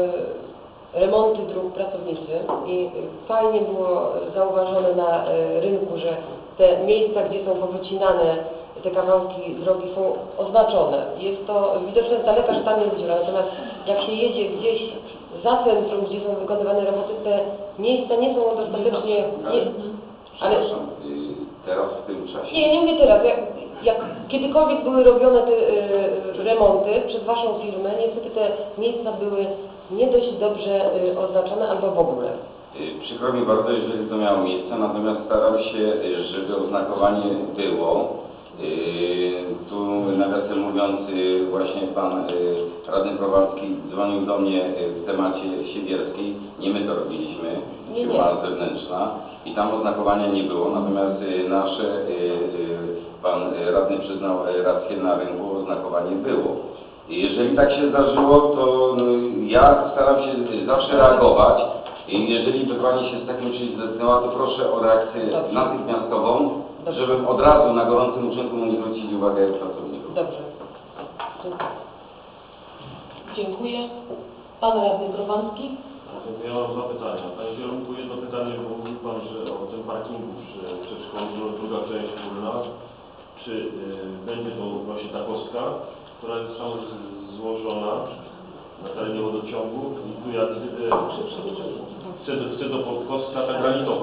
y, remonty dróg pracownicy i y, fajnie było zauważone na y, rynku, że te miejsca, gdzie są powycinane te kawałki drogi są oznaczone. Jest to widoczne z daleka, że tam jest dziura. Natomiast jak się jedzie gdzieś za centrum, gdzie są wykonywane roboty, te miejsca nie są dostatecznie... Nie, ale... Przepraszam, y, teraz w tym czasie... Nie, nie mówię teraz. Jak, jak kiedykolwiek były robione te y, remonty przez Waszą firmę, niestety te miejsca były nie dość dobrze y, oznaczone albo w ogóle. Y, Przykro mi bardzo, jeżeli to miało miejsce, natomiast staram się, y, żeby oznakowanie było. Yy, tu nawiasem mówiąc, yy, właśnie pan yy, radny Prowalski dzwonił do mnie yy, w temacie Siewierskiej. Nie my to robiliśmy, Nie, nie. firma zewnętrzna i tam oznakowania nie było, natomiast yy, nasze, yy, yy, pan yy, radny przyznał yy, rację, na rynku oznakowanie było. I jeżeli tak się zdarzyło, to yy, ja staram się yy, zawsze reagować. I jeżeli by Pani się z takim czymś zetknęła, to proszę o reakcję Dobrze. natychmiastową, Dobrze. żebym od razu na gorącym uczynku mógł zwrócić uwagę pracowników. Dobrze. Dziękuję. Dziękuję. Pan radny Grobanski. Ja mam dwa pytania. Panie kierunku, jedno pytanie, bo mówił Pan, że o tym parkingu przy przedszkolu, druga część górna. Czy y, będzie to właśnie ta kostka, która jest tam z- złożona na terenie wodociągu i tu jak gdyby chce, chce do kostka ta granitowa.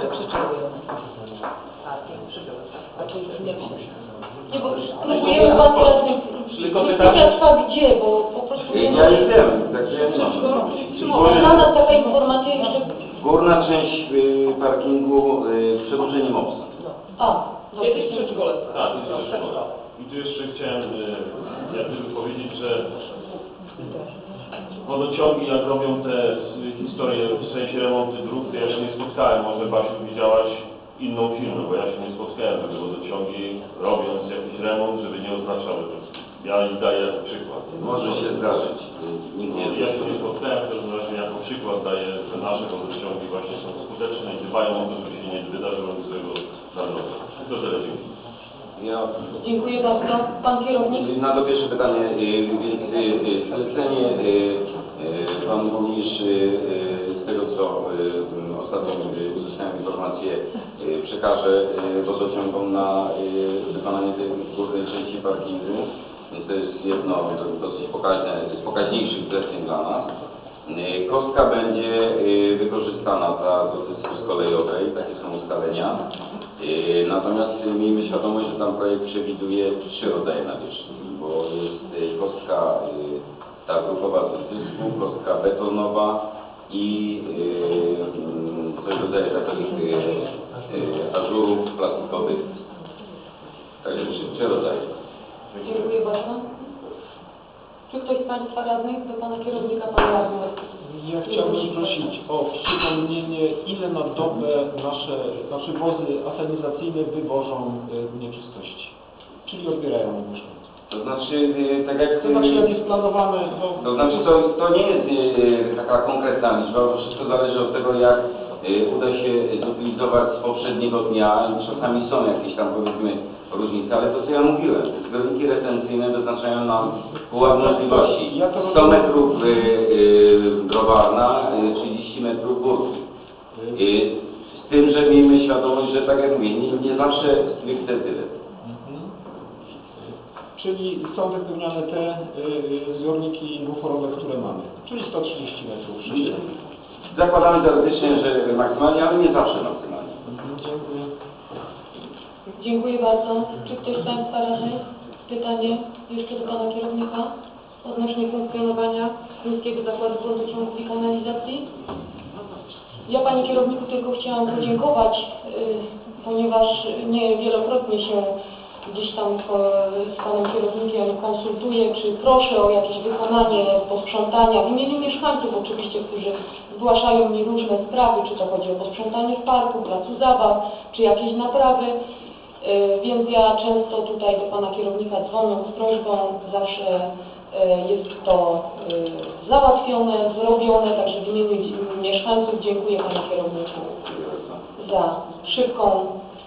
Nie, bo próbujemy Pan teraz nie Tylko nie pytanie- trwa gdzie, bo po prostu nie Ja już wiem, także ja nie mam. Dla nas taka informacja jeszcze... Górna część y, parkingu y, przedłużenie mopsa. A, Kiedyś w przedszkole. Tak, to jest jeszcze. I tu jeszcze chciałem y, jak gdyby powiedzieć, że wodociągi jak robią te y, historie w sensie remonty dróg, to ja się nie spotkałem, może Basiu widziałaś inną firmę, bo ja się nie spotkałem, żeby wodociągi robiąc jakiś remont, żeby nie oznaczały tego. Ja ich daję jako przykład. Może się zdarzyć. Nikt nie No, ja się nie spotkałem, w każdym razie jako przykład daję, że nasze wodociągi właśnie są skuteczne i dbają o to, żeby się nie wydarzyło nic złego na drodze. To tyle, dziękuję. Ja dziękuję bardzo. Pan kierownik. Na to pierwsze pytanie, y, więc y, y, zlecenie y, y, Pan Burmistrz y, y, z tego co y, y, ostatnio y, uzyskałem informację y, przekaże y, wodociągom na y, wykonanie tej górnej części parkingu. Więc to jest jedno dosyć pokaźne, z pokaźniejszych zleceń dla nas. Y, Kostka będzie y, wykorzystana dla do dyskusji kolejowej, takie są ustalenia. Y, Natomiast y, miejmy świadomość, że tam projekt przewiduje trzy rodzaje nawierzchni, bo jest y, kostka y, ta grupowa z dysku, kostka betonowa i y, mm, coś w rodzaju takich y, y, ażurów plastikowych. Także trzy, trzy rodzaje. Dziękuję bardzo. Czy ktoś z Państwa radnych do Pana kierownika, Pana radnego? Ja chciałbym prosić o przypomnienie, ile na dobę nasze, nasze wozy asenizacyjne wywożą y, nieczystości, czyli odbierają od mieszkańców. To znaczy, y, tak jak... To znaczy, jak jest planowane, to... To znaczy, to, to nie jest y, taka konkretna liczba, bo wszystko zależy od tego, jak y, uda się zutylizować z poprzedniego dnia. Czasami są jakieś tam, powiedzmy, różnice, ale to, co ja mówiłem, zbiorniki retencyjne wyznaczają nam pułap możliwości. sto metrów y, y, browarna, y, trzydzieści metrów górki. Y, z tym, że miejmy świadomość, że tak jak mówię, nie, nie zawsze stricte tyle. Mhm. Czyli są wypełniane te y, y, zbiorniki buforowe, które mamy, czyli sto trzydzieści metrów sześciennych. Zakładamy teoretycznie, że maksymalnie, ale nie zawsze maksymalnie. Mhm, dziękuję. Dziękuję bardzo. Czy ktoś z Państwa radnych? Pytanie jeszcze do Pana kierownika odnośnie funkcjonowania Miejskiego Zakładu Wodociągów i Kanalizacji. Ja Panie kierowniku tylko chciałam podziękować, yy, ponieważ nie wielokrotnie się gdzieś tam z Panem kierownikiem konsultuję, czy proszę o jakieś wykonanie posprzątania w imieniu mieszkańców oczywiście, którzy zgłaszają mi różne sprawy, czy to chodzi o posprzątanie w parku, placu zabaw, czy jakieś naprawy. Więc ja często tutaj do Pana kierownika dzwoniąc z prośbą, zawsze jest to załatwione, zrobione, także w imieniu mieszkańców dziękuję Panie kierowniku za szybką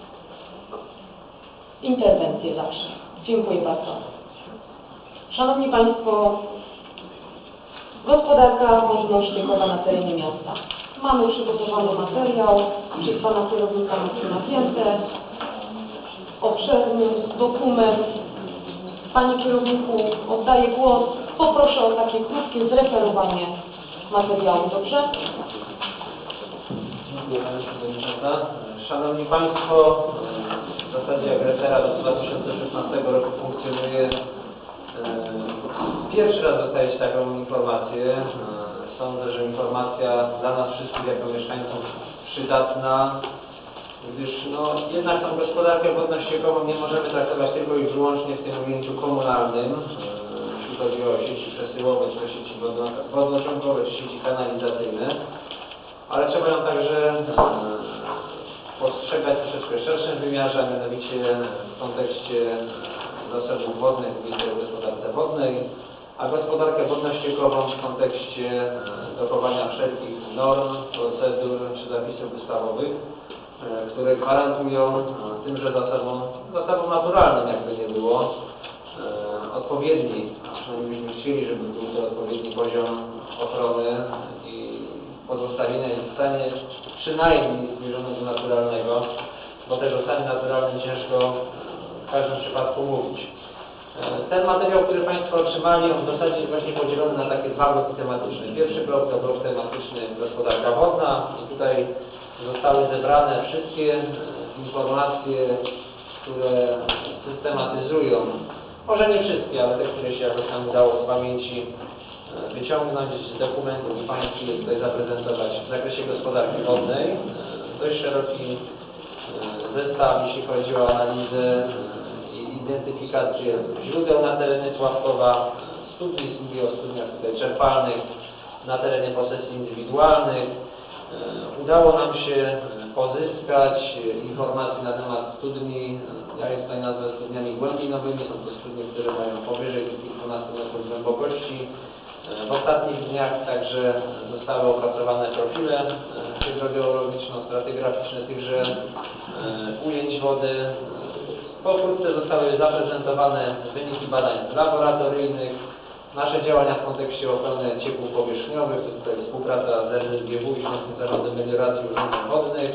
interwencję zawsze. Dziękuję bardzo. Szanowni Państwo, gospodarka wodno-ściekowa na terenie miasta. Mamy przygotowany materiał przez Pana kierownika Marcina Piętę. Obszerny dokument. Panie kierowniku, oddaję głos. Poproszę o takie krótkie zreferowanie materiału, dobrze? Dziękuję Pani Przewodnicząca. Szanowni Państwo, w zasadzie jak referat od dwa tysiące szesnastego roku funkcjonuje. Pierwszy raz dostaliście taką informację. Sądzę, że informacja dla nas wszystkich jako mieszkańców przydatna, gdyż no, jednak tą gospodarkę wodno-ściekową nie możemy traktować tylko i wyłącznie w tym ujęciu komunalnym, jeśli chodzi o sieci przesyłowe, czy to sieci wodno-ciągowe, czy sieci kanalizacyjne, ale trzeba ją także e, postrzegać w troszeczkę szerszym wymiarze, a mianowicie w kontekście zasobów wodnych, mówię o gospodarce wodnej, a gospodarkę wodno-ściekową w kontekście e, dochowania wszelkich norm, procedur czy zapisów ustawowych, e, które gwarantują e, tymże zasobom, zasobom naturalnym, jakby nie było, e, odpowiedni, a przynajmniej byśmy chcieli, żeby był to odpowiedni poziom ochrony i pozostawienia ich w stanie przynajmniej zbliżonego do naturalnego, bo tego stanie naturalnym ciężko w każdym przypadku mówić. Ten materiał, który Państwo otrzymali, on w zasadzie jest właśnie podzielony na takie dwa bloki tematyczne. Pierwszy blok to blok tematyczny gospodarka wodna i tutaj zostały zebrane wszystkie informacje, które systematyzują, może nie wszystkie, ale te, które się jakoś tam udało z pamięci wyciągnąć z dokumentów i Państwu je tutaj zaprezentować w zakresie gospodarki wodnej. Dość szeroki zestaw, jeśli chodzi o analizę identyfikację źródeł na terenie Sławkowa, studni, mówię o studniach tutaj czerpalnych, na terenie posesji indywidualnych. Udało nam się pozyskać informacje na temat studni, ja je tutaj nazwę studniami głębinowymi, są to studnie, które mają powyżej kilkunastu metrów głębokości. W ostatnich dniach także zostały opracowane profile hydrogeologiczno-stratygraficzne tychże ujęć wody. Pokrótce zostały zaprezentowane wyniki badań laboratoryjnych, nasze działania w kontekście ochrony ciepłów powierzchniowych, to tutaj współpraca z R Z G W i Śląskim Zarządem Melioracji Urządzeń Wodnych,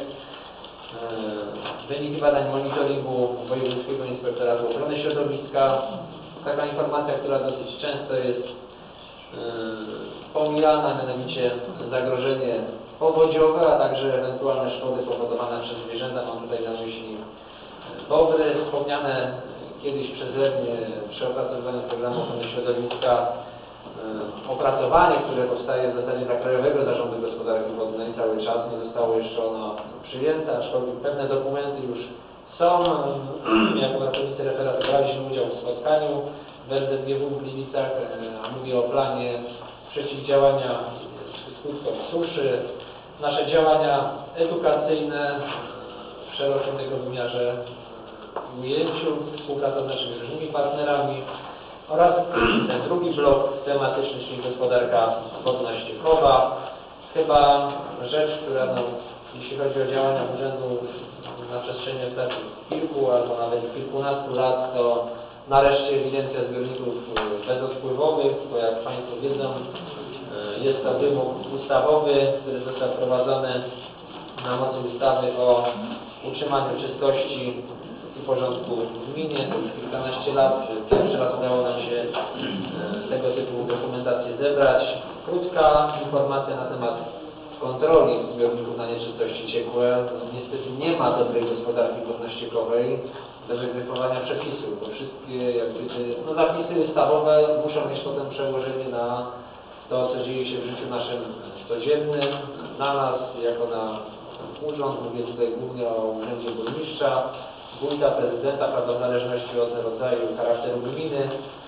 wyniki badań monitoringu Wojewódzkiego Inspektoratu Ochrony Środowiska. Taka informacja, która dosyć często jest pomijana, mianowicie zagrożenie powodziowe, a także ewentualne szkody spowodowane przez zwierzęta. Mam tutaj na myśli bobry, wspomniane kiedyś przeze mnie przy opracowywaniu programu ochrony środowiska opracowanie, które powstaje w zasadzie dla Krajowego Zarządu Gospodarki Wodnej cały czas, nie zostało jeszcze ono przyjęte, aczkolwiek pewne dokumenty już są. Jako pracownicy referatu braliśmy udział w spotkaniu w R Z G W w Gliwicach, a mówię o planie przeciwdziałania skutkom suszy, nasze działania edukacyjne w szerokim tego wymiarze ujęciu, współpraca z naszymi różnymi partnerami oraz ten drugi blok tematyczny, czyli gospodarka wodno-ściekowa. Chyba rzecz, która no, jeśli chodzi o działania urzędu na przestrzeni ostatnich kilku albo nawet kilkunastu lat, to nareszcie ewidencja zbiorników bezodpływowych, bo jak Państwo wiedzą, jest to wymóg ustawowy, który został wprowadzony na mocy ustawy o utrzymaniu czystości i porządku w gminie. To już kilkanaście lat. Pierwszy raz udało nam się tego typu dokumentację zebrać. Krótka informacja na temat kontroli zbiorników na nieczystości ciekłe. Niestety nie ma dobrej gospodarki wodno-ściekowej bez egzekwowania przepisów, bo wszystkie jakby te, no, zapisy ustawowe muszą mieć potem przełożenie na to, co dzieje się w życiu naszym codziennym. Na nas, jako na urząd, mówię tutaj głównie o urzędzie burmistrza, wójta, prezydenta, prawda, w zależności od rodzaju i charakteru gminy,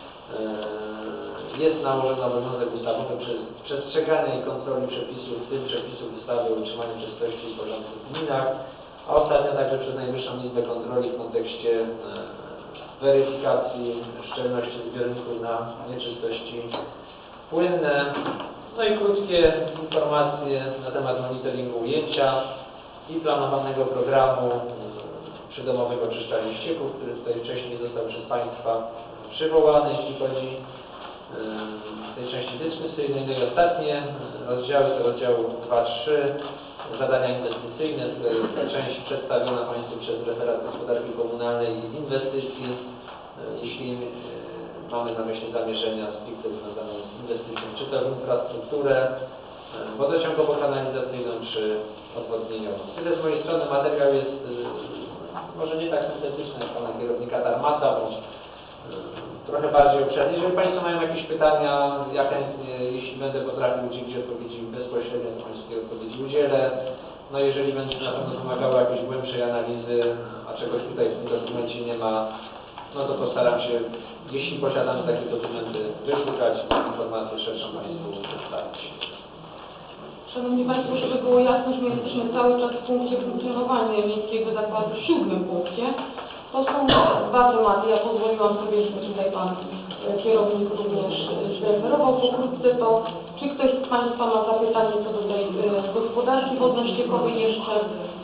jest nałożony obowiązek ustawowy przez przestrzegania i kontroli przepisów, w tym przepisów ustawy o utrzymaniu czystości i porządku w gminach, a ostatnio także przez Najwyższą Izbę Kontroli w kontekście weryfikacji szczelności zbiorników na nieczystości płynne. No i krótkie informacje na temat monitoringu ujęcia i planowanego programu przydomowego oczyszczania ścieków, który tutaj wcześniej został przez Państwa przywołany, jeśli chodzi w tej części dyskusyjnej. No i ostatnie rozdziały to rozdział dwa trzy, zadania inwestycyjne. Tutaj jest ta część przedstawiona Państwu przez referat gospodarki komunalnej i inwestycji. Jeśli mamy na myśli zamierzenia stricte związane z inwestycją, czy to w infrastrukturę wodociągowo-kanalizacyjną, czy odwodnieniową. Tyle z mojej strony. Materiał jest może nie tak syntetyczny jak pana kierownika Tarmasa, bo trochę bardziej obszerny. Jeżeli Państwo mają jakieś pytania, ja chętnie, jeśli będę potrafił udzielić odpowiedzi bezpośrednio, to Państwu tej odpowiedzi udzielę. No jeżeli będzie na pewno wymagało jakiejś głębszej analizy, a czegoś tutaj w tym dokumencie nie ma, no to postaram się, jeśli posiadamy takie dokumenty, wyszukać informacje szerszą Państwu przedstawić. Szanowni Państwo, żeby było jasność, my jesteśmy cały czas w punkcie funkcjonowania Miejskiego Zakładu, w siódmym punkcie. To są dwa tematy. Ja pozwoliłam sobie, żeby tutaj Pan kierownik również zreferował pokrótce to. Czy ktoś z Państwa ma zapytanie co do tej e, gospodarki wodno-ściekowej jeszcze?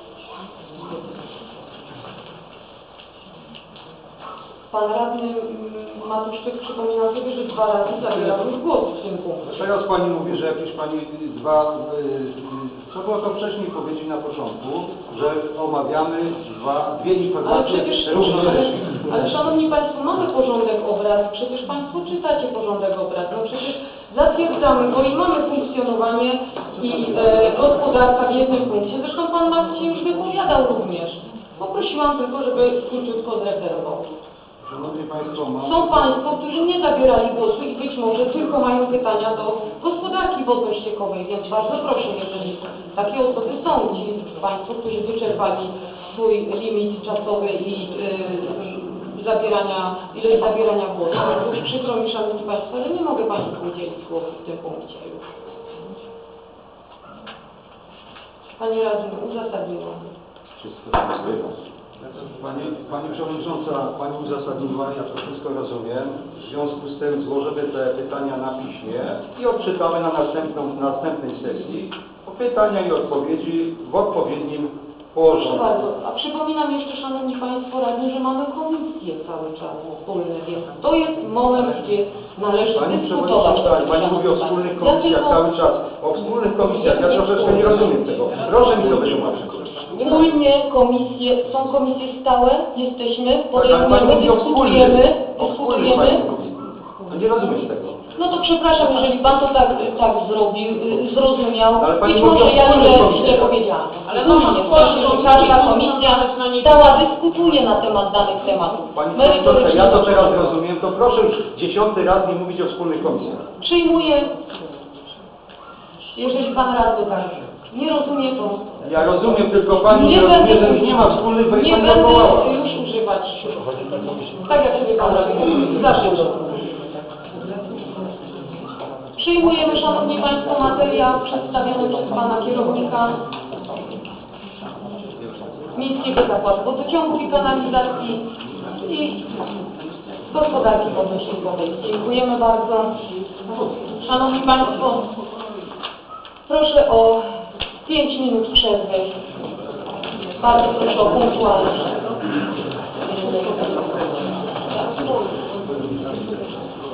Pan radny mm, Matuszczyk przypomina sobie, że dwa razy zabierał już głos w tym punkcie. Teraz Pani mówi, że jakieś Pani dwa, y, co było to wcześniej powiedzieć na początku, że omawiamy dwa, dwie Ale informacje przecież, równocześnie. ale Szanowni Państwo, mamy porządek obrad, przecież Państwo czytacie porządek obrad, no przecież zatwierdzamy go i mamy funkcjonowanie i e, gospodarka w jednym punkcie. Zresztą Pan Marcin już wypowiadał również. Poprosiłam tylko, żeby króciutko zreferował. Szanowni Państwo, mam... Są Państwo, którzy nie zabierali głosu i być może tylko mają pytania do gospodarki wodno-ściekowej, więc bardzo proszę, jeżeli takie osoby są, ci Państwo, którzy wyczerpali swój limit czasowy i yy, zabierania, ilość zabierania głosu. Już przykro mi, Szanowni Państwo, ale nie mogę Państwu udzielić głosu w tym punkcie już. Pani Radny, uzasadniłam. Wszystko Pani, Pani Przewodnicząca, Pani uzasadniła, ja to wszystko rozumiem. W związku z tym złożymy te pytania na piśmie i odczytamy na następną, następnej sesji pytania i odpowiedzi w odpowiednim Proszę położeniu. bardzo, a przypominam jeszcze, Szanowni Państwo radni, że mamy komisję cały czas wspólne, więc to jest moment, gdzie należy Pani dyskutować. Przewodnicząca, Pani mówi o wspólnych Ja komisjach tylko- cały czas. O wspólnych komisjach, ja troszeczkę nie rozumiem tego. Proszę mi to wytłumaczyć. Wspólnie komisje, są komisje stałe, jesteśmy, Tak, ale Pani podejmujemy, mówi o wspólnych, dyskutujemy, o wspólnych dyskutujemy. Pani mówi. No nie rozumiesz tego. No to przepraszam, jeżeli Pan to tak, tak zrobił, y, zrozumiał. Ale Pani Być mówi o może ja wspólnych źle, komisjach. źle powiedziałam. Ale Wspólnie, mamy znaczy, że każda komisja stała dyskutuje na temat danych tematów. Pani Przewodnicząca, Merytorycznie ja to teraz rozmawiamy. rozumiem, to proszę już dziesiąty raz nie mówić o wspólnych komisjach. Przyjmuję, jeżeli Pan radny tak nie rozumie, to Ja rozumiem, tylko Pani nie, nie rozumie, będę, że już nie ma wspólnych, bo nie jest Pani będę odwołała. już używać, tak jak sobie Pan radny zażyczył. Przyjmujemy, Szanowni Państwo, materiał przedstawiony przez Pana kierownika Miejskiego Zakładu Wodociągów i Kanalizacji i Gospodarki Wodno-Ściekowej. Dziękujemy bardzo. Szanowni Państwo, proszę o pięć minut przerwy. Bardzo proszę o punktualność.